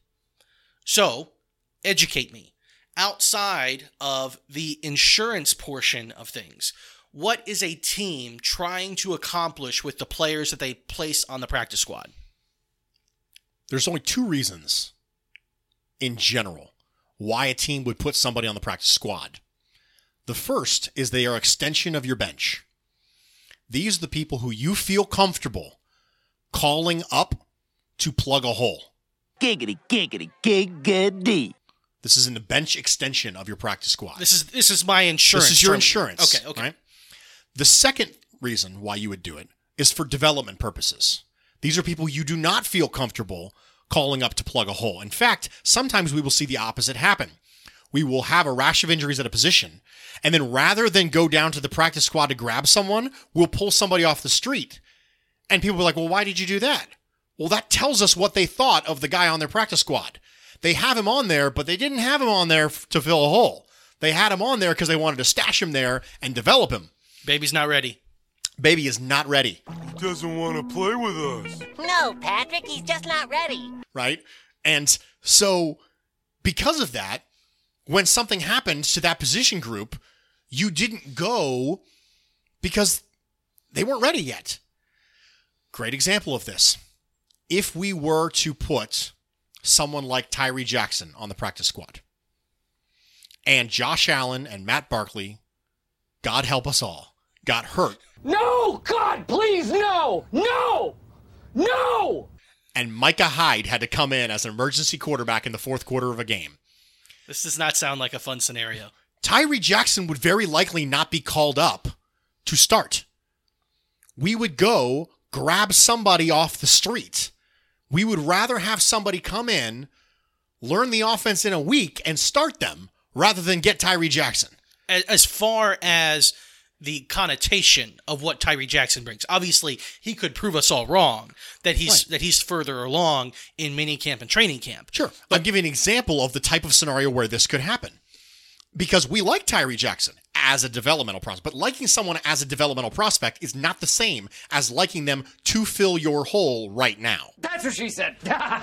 So, educate me. Outside of the insurance portion of things, what is a team trying to accomplish with the players that they place on the practice squad? There's only two reasons in general why a team would put somebody on the practice squad. The first is they are extension of your bench. These are the people who you feel comfortable calling up to plug a hole. Giggity, giggity, giggity. This is in the bench extension of your practice squad. This is this is my insurance. This is your term. insurance. Okay, okay. Right? The second reason why you would do it is for development purposes. These are people you do not feel comfortable calling up to plug a hole. In fact, sometimes we will see the opposite happen. We will have a rash of injuries at a position, and then rather than go down to the practice squad to grab someone, we'll pull somebody off the street. And people are like, well, why did you do that? Well, that tells us what they thought of the guy on their practice squad. They have him on there, but they didn't have him on there to fill a hole. They had him on there because they wanted to stash him there and develop him. Baby's not ready. Baby is not ready. He doesn't want to play with us. No, Patrick, he's just not ready. Right? And so, because of that, when something happened to that position group, you didn't go because they weren't ready yet. Great example of this. If we were to put someone like Tyree Jackson on the practice squad, and Josh Allen and Matt Barkley, God help us all, got hurt. No! God, please, no! No! No! And Micah Hyde had to come in as an emergency quarterback in the fourth quarter of a game. This does not sound like a fun scenario. Tyree Jackson would very likely not be called up to start. We would go grab somebody off the street. We would rather have somebody come in, learn the offense in a week, and start them rather than get Tyree Jackson. As far as the connotation of what Tyree Jackson brings, obviously he could prove us all wrong that he's right. that he's further along in minicamp and training camp. Sure, but I'll give you an example of the type of scenario where this could happen, because we like Tyree Jackson as a developmental prospect, but liking someone as a developmental prospect is not the same as liking them to fill your hole right now. That's what she said.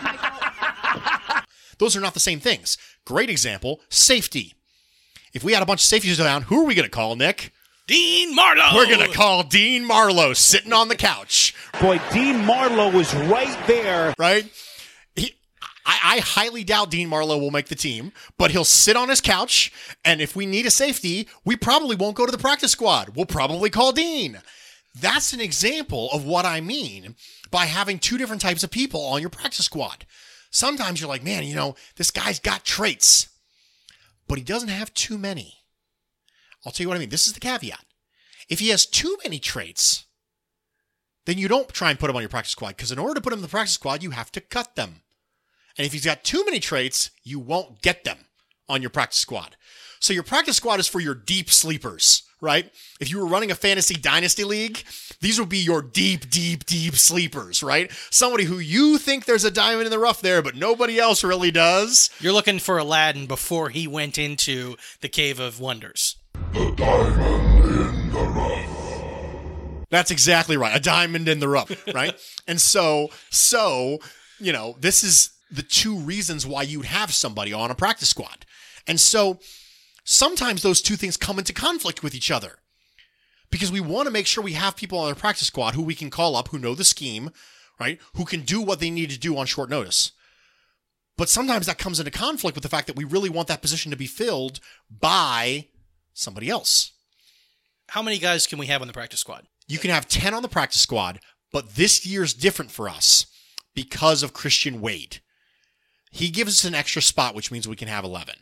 Those are not the same things. Great example, safety. If we had a bunch of safeties down, who are we going to call, Nick? Dean Marlowe. We're going to call Dean Marlowe sitting on the couch. Boy, Dean Marlowe was right there. Right? He, I, I highly doubt Dean Marlowe will make the team, but he'll sit on his couch, and if we need a safety, we probably won't go to the practice squad. We'll probably call Dean. That's an example of what I mean by having two different types of people on your practice squad. Sometimes you're like, man, you know, this guy's got traits, but he doesn't have too many. I'll tell you what I mean. This is the caveat. If he has too many traits, then you don't try and put him on your practice squad, because in order to put him in the practice squad, you have to cut them. And if he's got too many traits, you won't get them on your practice squad. So your practice squad is for your deep sleepers, right? If you were running a fantasy dynasty league, these would be your deep, deep, deep sleepers, right? Somebody who you think there's a diamond in the rough there, but nobody else really does. You're looking for Aladdin before he went into the Cave of Wonders. The diamond in the rough. That's exactly right. A diamond in the rough, right? And so, so, you know, this is the two reasons why you'd have somebody on a practice squad. And so sometimes those two things come into conflict with each other because we want to make sure we have people on our practice squad who we can call up, who know the scheme, right? Who can do what they need to do on short notice. But sometimes that comes into conflict with the fact that we really want that position to be filled by somebody else. How many guys can we have on the practice squad? You can have ten on the practice squad, but this year's different for us because of Christian Wade. He gives us an extra spot, which means we can have eleven.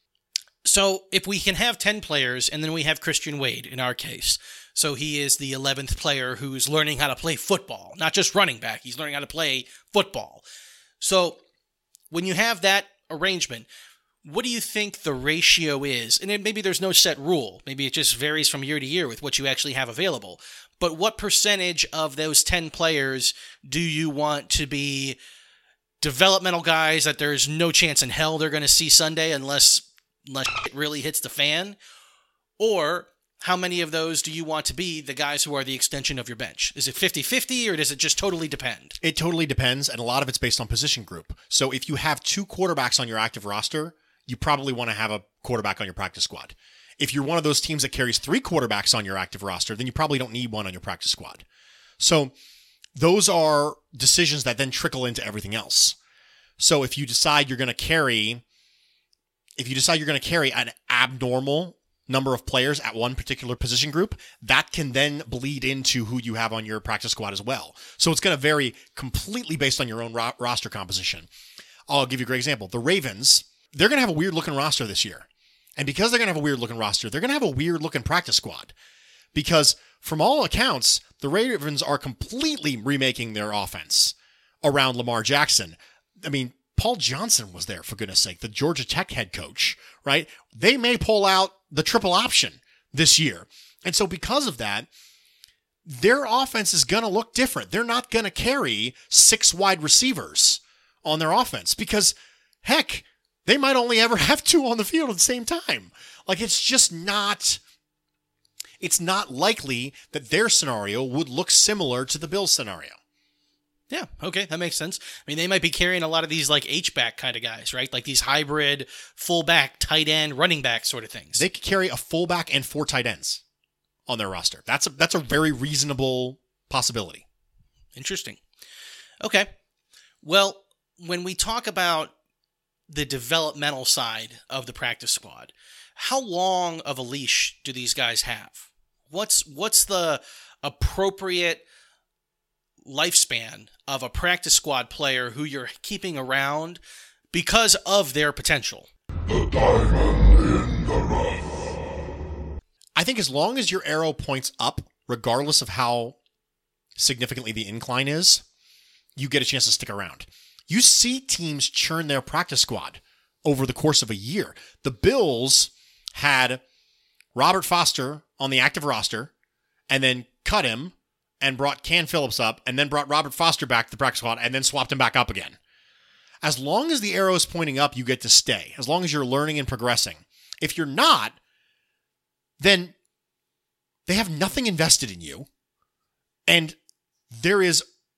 So if we can have ten players, and then we have Christian Wade in our case, so he is the eleventh player who's learning how to play football, not just running back. He's learning how to play football. So when you have that arrangement, what do you think the ratio is? And maybe there's no set rule. Maybe it just varies from year to year with what you actually have available. But what percentage of those ten players do you want to be developmental guys that there's no chance in hell they're going to see Sunday unless, unless it really hits the fan? Or how many of those do you want to be the guys who are the extension of your bench? Is it fifty-fifty or does it just totally depend? It totally depends, and a lot of it's based on position group. So if you have two quarterbacks on your active roster, you probably want to have a quarterback on your practice squad. If you're one of those teams that carries three quarterbacks on your active roster, then you probably don't need one on your practice squad. So those are decisions that then trickle into everything else. So if you decide you're going to carry, if you decide you're going to carry an abnormal number of players at one particular position group, that can then bleed into who you have on your practice squad as well. So it's going to vary completely based on your own ro- roster composition. I'll give you a great example. The Ravens, they're going to have a weird looking roster this year. And because they're going to have a weird looking roster, they're going to have a weird looking practice squad. Because from all accounts, the Ravens are completely remaking their offense around Lamar Jackson. I mean, Paul Johnson was there, for goodness sake, the Georgia Tech head coach, right? They may pull out the triple option this year. And so because of that, their offense is going to look different. They're not going to carry six wide receivers on their offense because, heck, they might only ever have two on the field at the same time. Like, it's just not, it's not likely that their scenario would look similar to the Bills scenario. Yeah, okay, that makes sense. I mean, they might be carrying a lot of these like H-back kind of guys, right? Like these hybrid fullback, tight end, running back sort of things. They could carry a fullback and four tight ends on their roster. That's a, that's a very reasonable possibility. Interesting. Okay. Well, when we talk about the developmental side of the practice squad, how long of a leash do these guys have? What's what's the appropriate lifespan of a practice squad player who you're keeping around because of their potential? The diamond in the rough. I think as long as your arrow points up, regardless of how significantly the incline is, you get a chance to stick around. You see teams churn their practice squad over the course of a year. The Bills had Robert Foster on the active roster and then cut him and brought Can Phillips up and then brought Robert Foster back to the practice squad and then swapped him back up again. As long as the arrow is pointing up, you get to stay. As long as you're learning and progressing. If you're not, then they have nothing invested in you and there is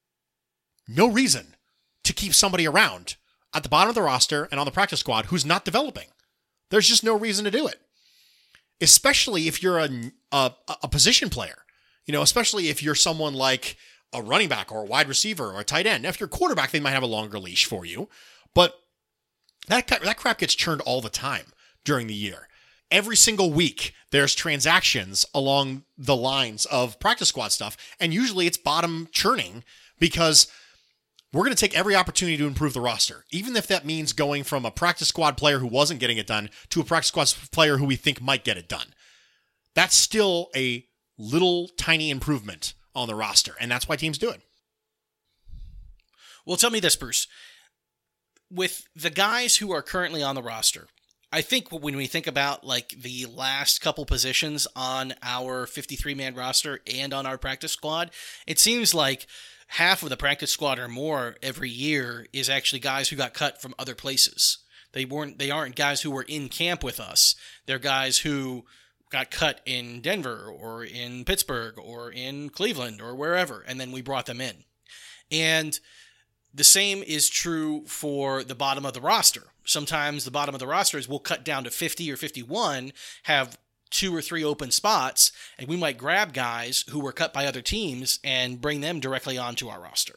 no reason to keep somebody around at the bottom of the roster and on the practice squad who's not developing. There's just no reason to do it. Especially if you're a, a, a position player. You know, especially if you're someone like a running back or a wide receiver or a tight end. Now, if you're a quarterback, they might have a longer leash for you. But that, that crap gets churned all the time during the year. Every single week, there's transactions along the lines of practice squad stuff. And usually it's bottom churning because we're going to take every opportunity to improve the roster, even if that means going from a practice squad player who wasn't getting it done to a practice squad player who we think might get it done. That's still a little tiny improvement on the roster, and that's why teams do it. Well, tell me this, Bruce. With the guys who are currently on the roster, I think when we think about like the last couple positions on our fifty-three man roster and on our practice squad, it seems like half of the practice squad or more every year is actually guys who got cut from other places. They weren't, they aren't guys who were in camp with us. They're guys who got cut in Denver or in Pittsburgh or in Cleveland or wherever, and then we brought them in. And The same is true for the bottom of the roster. Sometimes the bottom of the rosters will cut down to fifty or fifty-one, have two or three open spots, and we might grab guys who were cut by other teams and bring them directly onto our roster.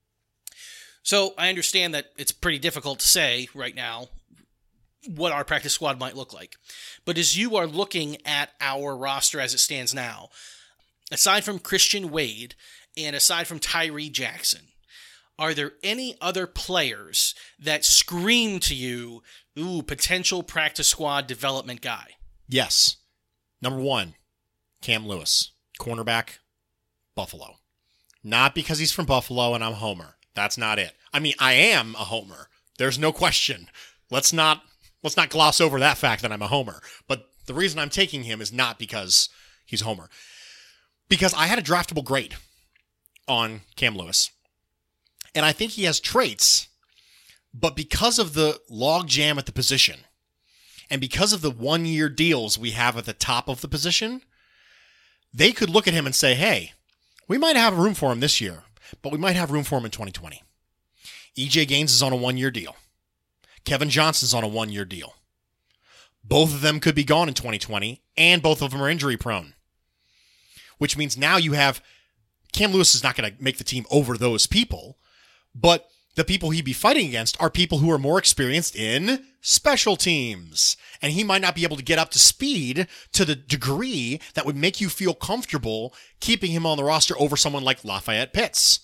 So I understand that it's pretty difficult to say right now what our practice squad might look like. But as you are looking at our roster as it stands now, aside from Christian Wade and aside from Tyree Jackson, are there any other players that scream to you, ooh, potential practice squad development guy? Yes. Number one, Cam Lewis, cornerback, Buffalo. Not because he's from Buffalo and I'm Homer. That's not it. I mean, I am a Homer. There's no question. Let's not let's not gloss over that fact that I'm a Homer. But the reason I'm taking him is not because he's Homer. Because I had a draftable grade on Cam Lewis. And I think he has traits, but because of the log jam at the position, and because of the one-year deals we have at the top of the position, they could look at him and say, hey, we might have room for him this year, but we might have room for him in twenty twenty. E J Gaines is on a one-year deal. Kevin Johnson's on a one-year deal. Both of them could be gone in twenty twenty, and both of them are injury-prone. Which means now you have, Cam Lewis is not going to make the team over those people, but the people he'd be fighting against are people who are more experienced in special teams. And he might not be able to get up to speed to the degree that would make you feel comfortable keeping him on the roster over someone like Lafayette Pitts.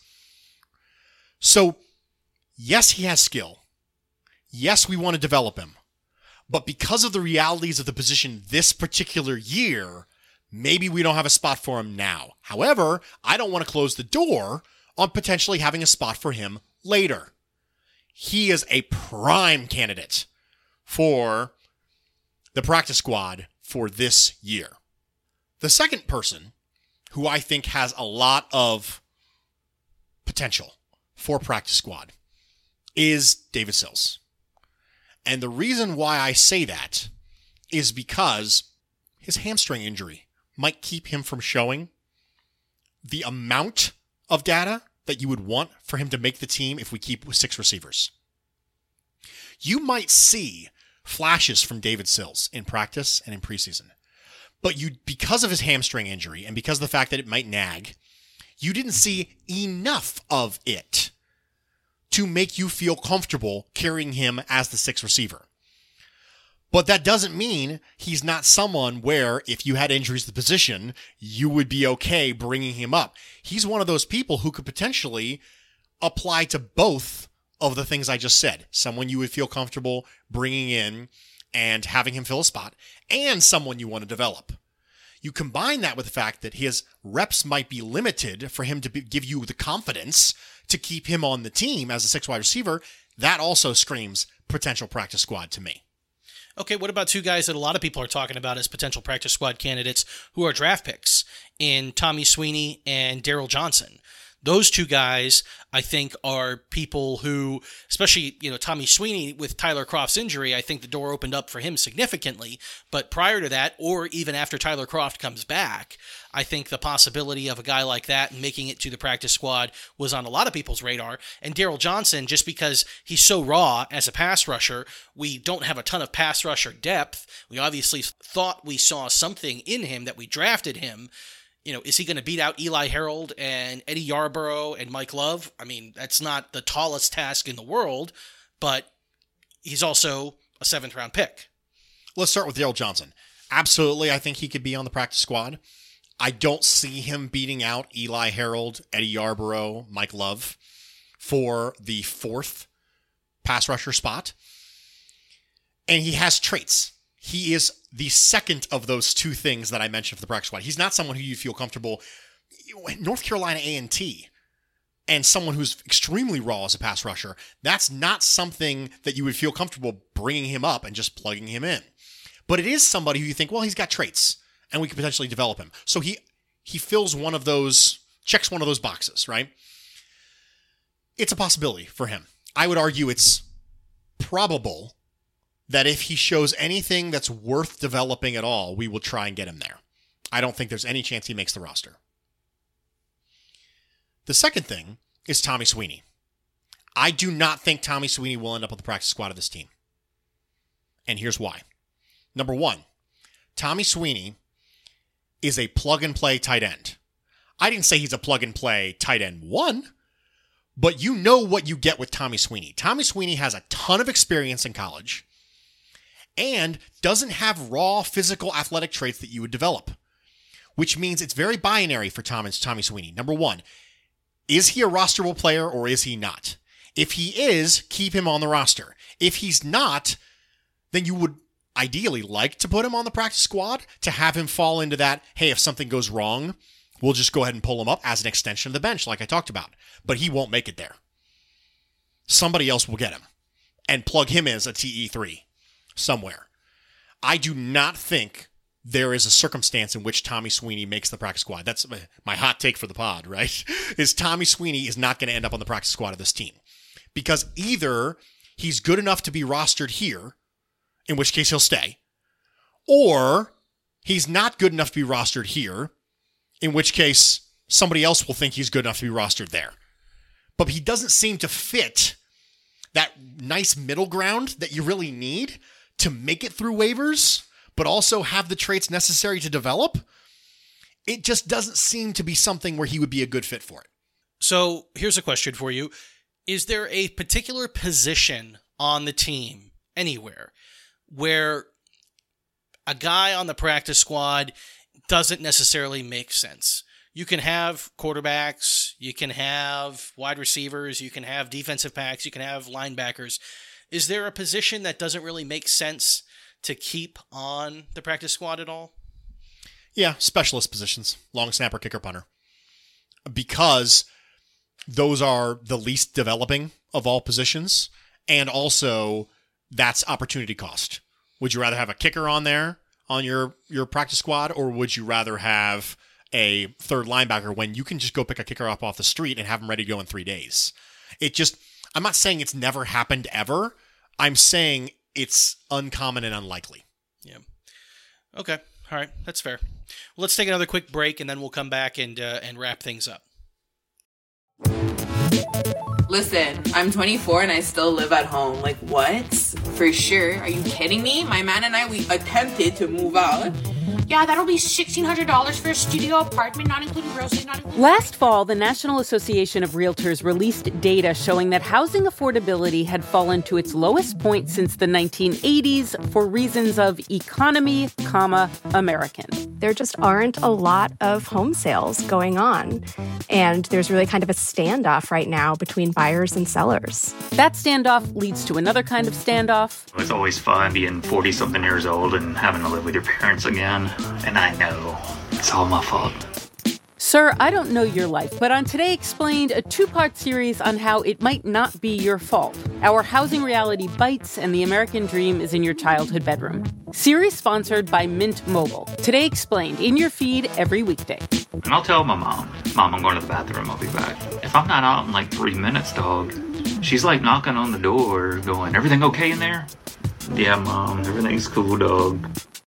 So, yes, he has skill. Yes, we want to develop him. But because of the realities of the position this particular year, maybe we don't have a spot for him now. However, I don't want to close the door on potentially having a spot for him later. He is a prime candidate for the practice squad for this year. The second person who I think has a lot of potential for practice squad is David Sills. And the reason why I say that is because his hamstring injury might keep him from showing the amount of data that you would want for him to make the team if we keep six receivers. You might see flashes from David Sills in practice and in preseason, but you, because of his hamstring injury and because of the fact that it might nag, you didn't see enough of it to make you feel comfortable carrying him as the sixth receiver. But that doesn't mean he's not someone where if you had injuries to the position, you would be okay bringing him up. He's one of those people who could potentially apply to both of the things I just said. Someone you would feel comfortable bringing in and having him fill a spot, and someone you want to develop. You combine that with the fact that his reps might be limited for him to be, give you the confidence to keep him on the team as a six wide receiver. That also screams potential practice squad to me. Okay, what about two guys that a lot of people are talking about as potential practice squad candidates who are draft picks in Tommy Sweeney and Daryl Johnson? Those two guys, I think, are people who, especially, you know, Tommy Sweeney with Tyler Kroft's injury, I think the door opened up for him significantly. But prior to that, or even after Tyler Kroft comes back, I think the possibility of a guy like that and making it to the practice squad was on a lot of people's radar. And Daryl Johnson, just because he's so raw as a pass rusher, we don't have a ton of pass rusher depth. We obviously thought we saw something in him that we drafted him. You know, is he going to beat out Eli Harold and Eddie Yarborough and Mike Love? I mean, that's not the tallest task in the world, but he's also a seventh round pick. Let's start with Daryl Johnson. Absolutely, I think he could be on the practice squad. I don't see him beating out Eli Harold, Eddie Yarborough, Mike Love for the fourth pass rusher spot. And he has traits. He is the second of those two things that I mentioned for the practice squad. He's not someone who you feel comfortable. North Carolina A and T and someone who's extremely raw as a pass rusher, that's not something that you would feel comfortable bringing him up and just plugging him in. But it is somebody who you think, well, he's got traits and we could potentially develop him. So he he fills one of those, checks one of those boxes, right? It's a possibility for him. I would argue it's probable that if he shows anything that's worth developing at all, we will try and get him there. I don't think there's any chance he makes the roster. The second thing is Tommy Sweeney. I do not think Tommy Sweeney will end up on the practice squad of this team. And here's why. Number one, Tommy Sweeney is a plug-and-play tight end. I didn't say he's a plug-and-play tight end one, but you know what you get with Tommy Sweeney. Tommy Sweeney has a ton of experience in college and doesn't have raw physical athletic traits that you would develop, which means it's very binary for Tom and Tommy Sweeney. Number one, is he a rosterable player or is he not? If he is, keep him on the roster. If he's not, then you would ideally like to put him on the practice squad to have him fall into that, hey, if something goes wrong, we'll just go ahead and pull him up as an extension of the bench like I talked about. But he won't make it there. Somebody else will get him and plug him in as a T E three somewhere. I do not think there is a circumstance in which Tommy Sweeney makes the practice squad. That's my hot take for the pod, right? Is Tommy Sweeney is not going to end up on the practice squad of this team. Because either he's good enough to be rostered here, in which case he'll stay, or he's not good enough to be rostered here, in which case somebody else will think he's good enough to be rostered there. But he doesn't seem to fit that nice middle ground that you really need to make it through waivers, but also have the traits necessary to develop. It just doesn't seem to be something where he would be a good fit for it. So here's a question for you. Is there a particular position on the team anywhere where a guy on the practice squad doesn't necessarily make sense? You can have quarterbacks, you can have wide receivers, you can have defensive backs, you can have linebackers. Is there a position that doesn't really make sense to keep on the practice squad at all? Yeah, specialist positions, long snapper, kicker, punter. Because those are the least developing of all positions, and also that's opportunity cost. Would you rather have a kicker on there on your, your practice squad, or would you rather have a third linebacker when you can just go pick a kicker up off the street and have him ready to go in three days? It just, I'm not saying it's never happened ever. I'm saying it's uncommon and unlikely. Yeah. Okay. All right. That's fair. Well, let's take another quick break and then we'll come back and uh, and wrap things up. Listen, I'm twenty-four and I still live at home. Like, what? For sure. Are you kidding me? My man and I, we attempted to move out. Yeah, that'll be sixteen hundred dollars for a studio apartment, not including groceries, not including... Last fall, the National Association of Realtors released data showing that housing affordability had fallen to its lowest point since the nineteen eighties for reasons of economy, comma, American. There just aren't a lot of home sales going on. And there's really kind of a standoff right now between buyers and sellers. That standoff leads to another kind of standoff. It's always fun being forty-something years old and having to live with your parents again. And I know it's all my fault. Sir, I don't know your life, but on Today Explained, a two-part series on how it might not be your fault. Our housing reality bites and the American dream is in your childhood bedroom. Series sponsored by Mint Mobile. Today Explained, in your feed every weekday. And I'll tell my mom, Mom, I'm going to the bathroom, I'll be back. If I'm not out in like three minutes, dog, she's like knocking on the door going, everything okay in there? Yeah, Mom, everything's cool, dog.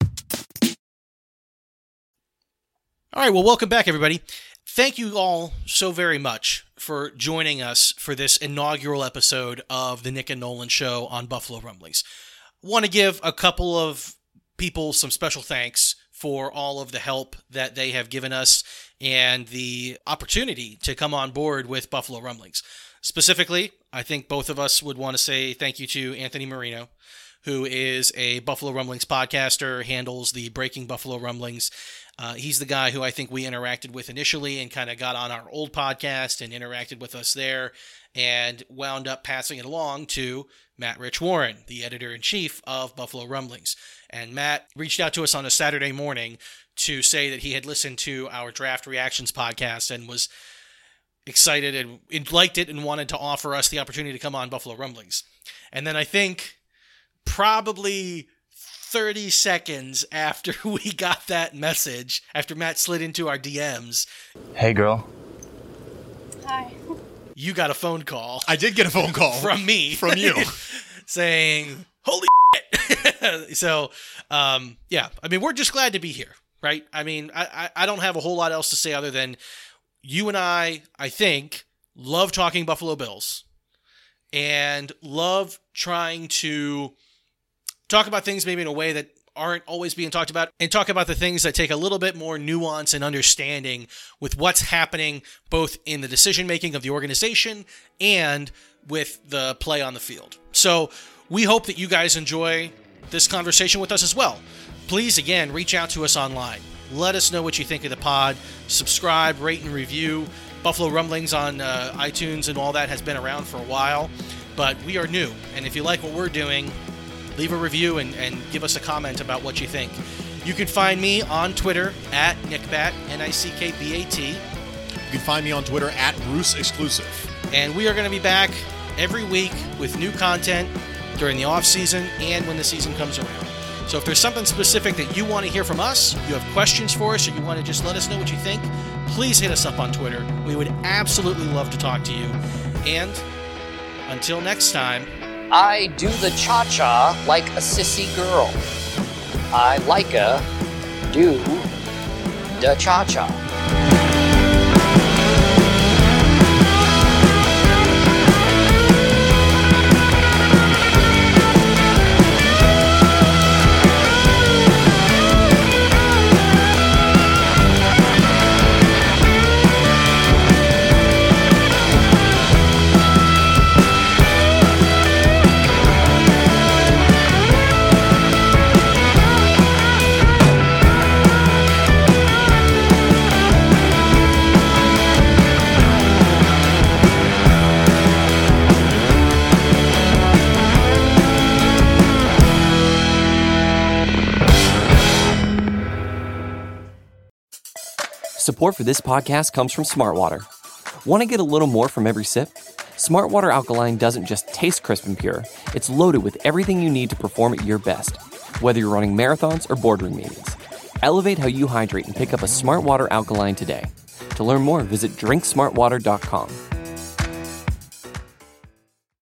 All right, well, welcome back, everybody. Thank you all so very much for joining us for this inaugural episode of the Nick and Nolan Show on Buffalo Rumblings. Want to give a couple of people some special thanks for all of the help that they have given us and the opportunity to come on board with Buffalo Rumblings. Specifically, I think both of us would want to say thank you to Anthony Marino, who is a Buffalo Rumblings podcaster, handles the Breaking Buffalo Rumblings. Uh, he's the guy who I think we interacted with initially and kind of got on our old podcast and interacted with us there and wound up passing it along to Matt Rich Warren, the editor-in-chief of Buffalo Rumblings. And Matt reached out to us on a Saturday morning to say that he had listened to our Draft Reactions podcast and was excited and liked it and wanted to offer us the opportunity to come on Buffalo Rumblings. And then I think probably thirty seconds after we got that message, after Matt slid into our D Ms. Hey, girl. Hi. You got a phone call. I did get a phone call. From me. From you. Saying, holy shit. So, um, yeah. I mean, we're just glad to be here, right? I mean, I, I, I don't have a whole lot else to say other than you and I, I think, love talking Buffalo Bills. and love trying to talk about things maybe in a way that aren't always being talked about, and talk about the things that take a little bit more nuance and understanding with what's happening both in the decision-making of the organization and with the play on the field. So we hope that you guys enjoy this conversation with us as well. Please, again, reach out to us online. Let us know what you think of the pod. Subscribe, rate, and review. Buffalo Rumblings on uh, iTunes and all that has been around for a while, but we are new. And if you like what we're doing, leave a review and, and give us a comment about what you think. You can find me on Twitter at Nickbat, N I C K B A T. You can find me on Twitter at Bruce Exclusive. And we are going to be back every week with new content during the off season and when the season comes around. So if there's something specific that you want to hear from us, you have questions for us, or you want to just let us know what you think, please hit us up on Twitter. We would absolutely love to talk to you. And until next time, I do the cha-cha like a sissy girl. I like a do the cha-cha. Support for this podcast comes from Smartwater. Want to get a little more from every sip? Smartwater Alkaline doesn't just taste crisp and pure, it's loaded with everything you need to perform at your best, whether you're running marathons or boardroom meetings. Elevate how you hydrate and pick up a Smartwater Alkaline today. To learn more, visit drink smart water dot com.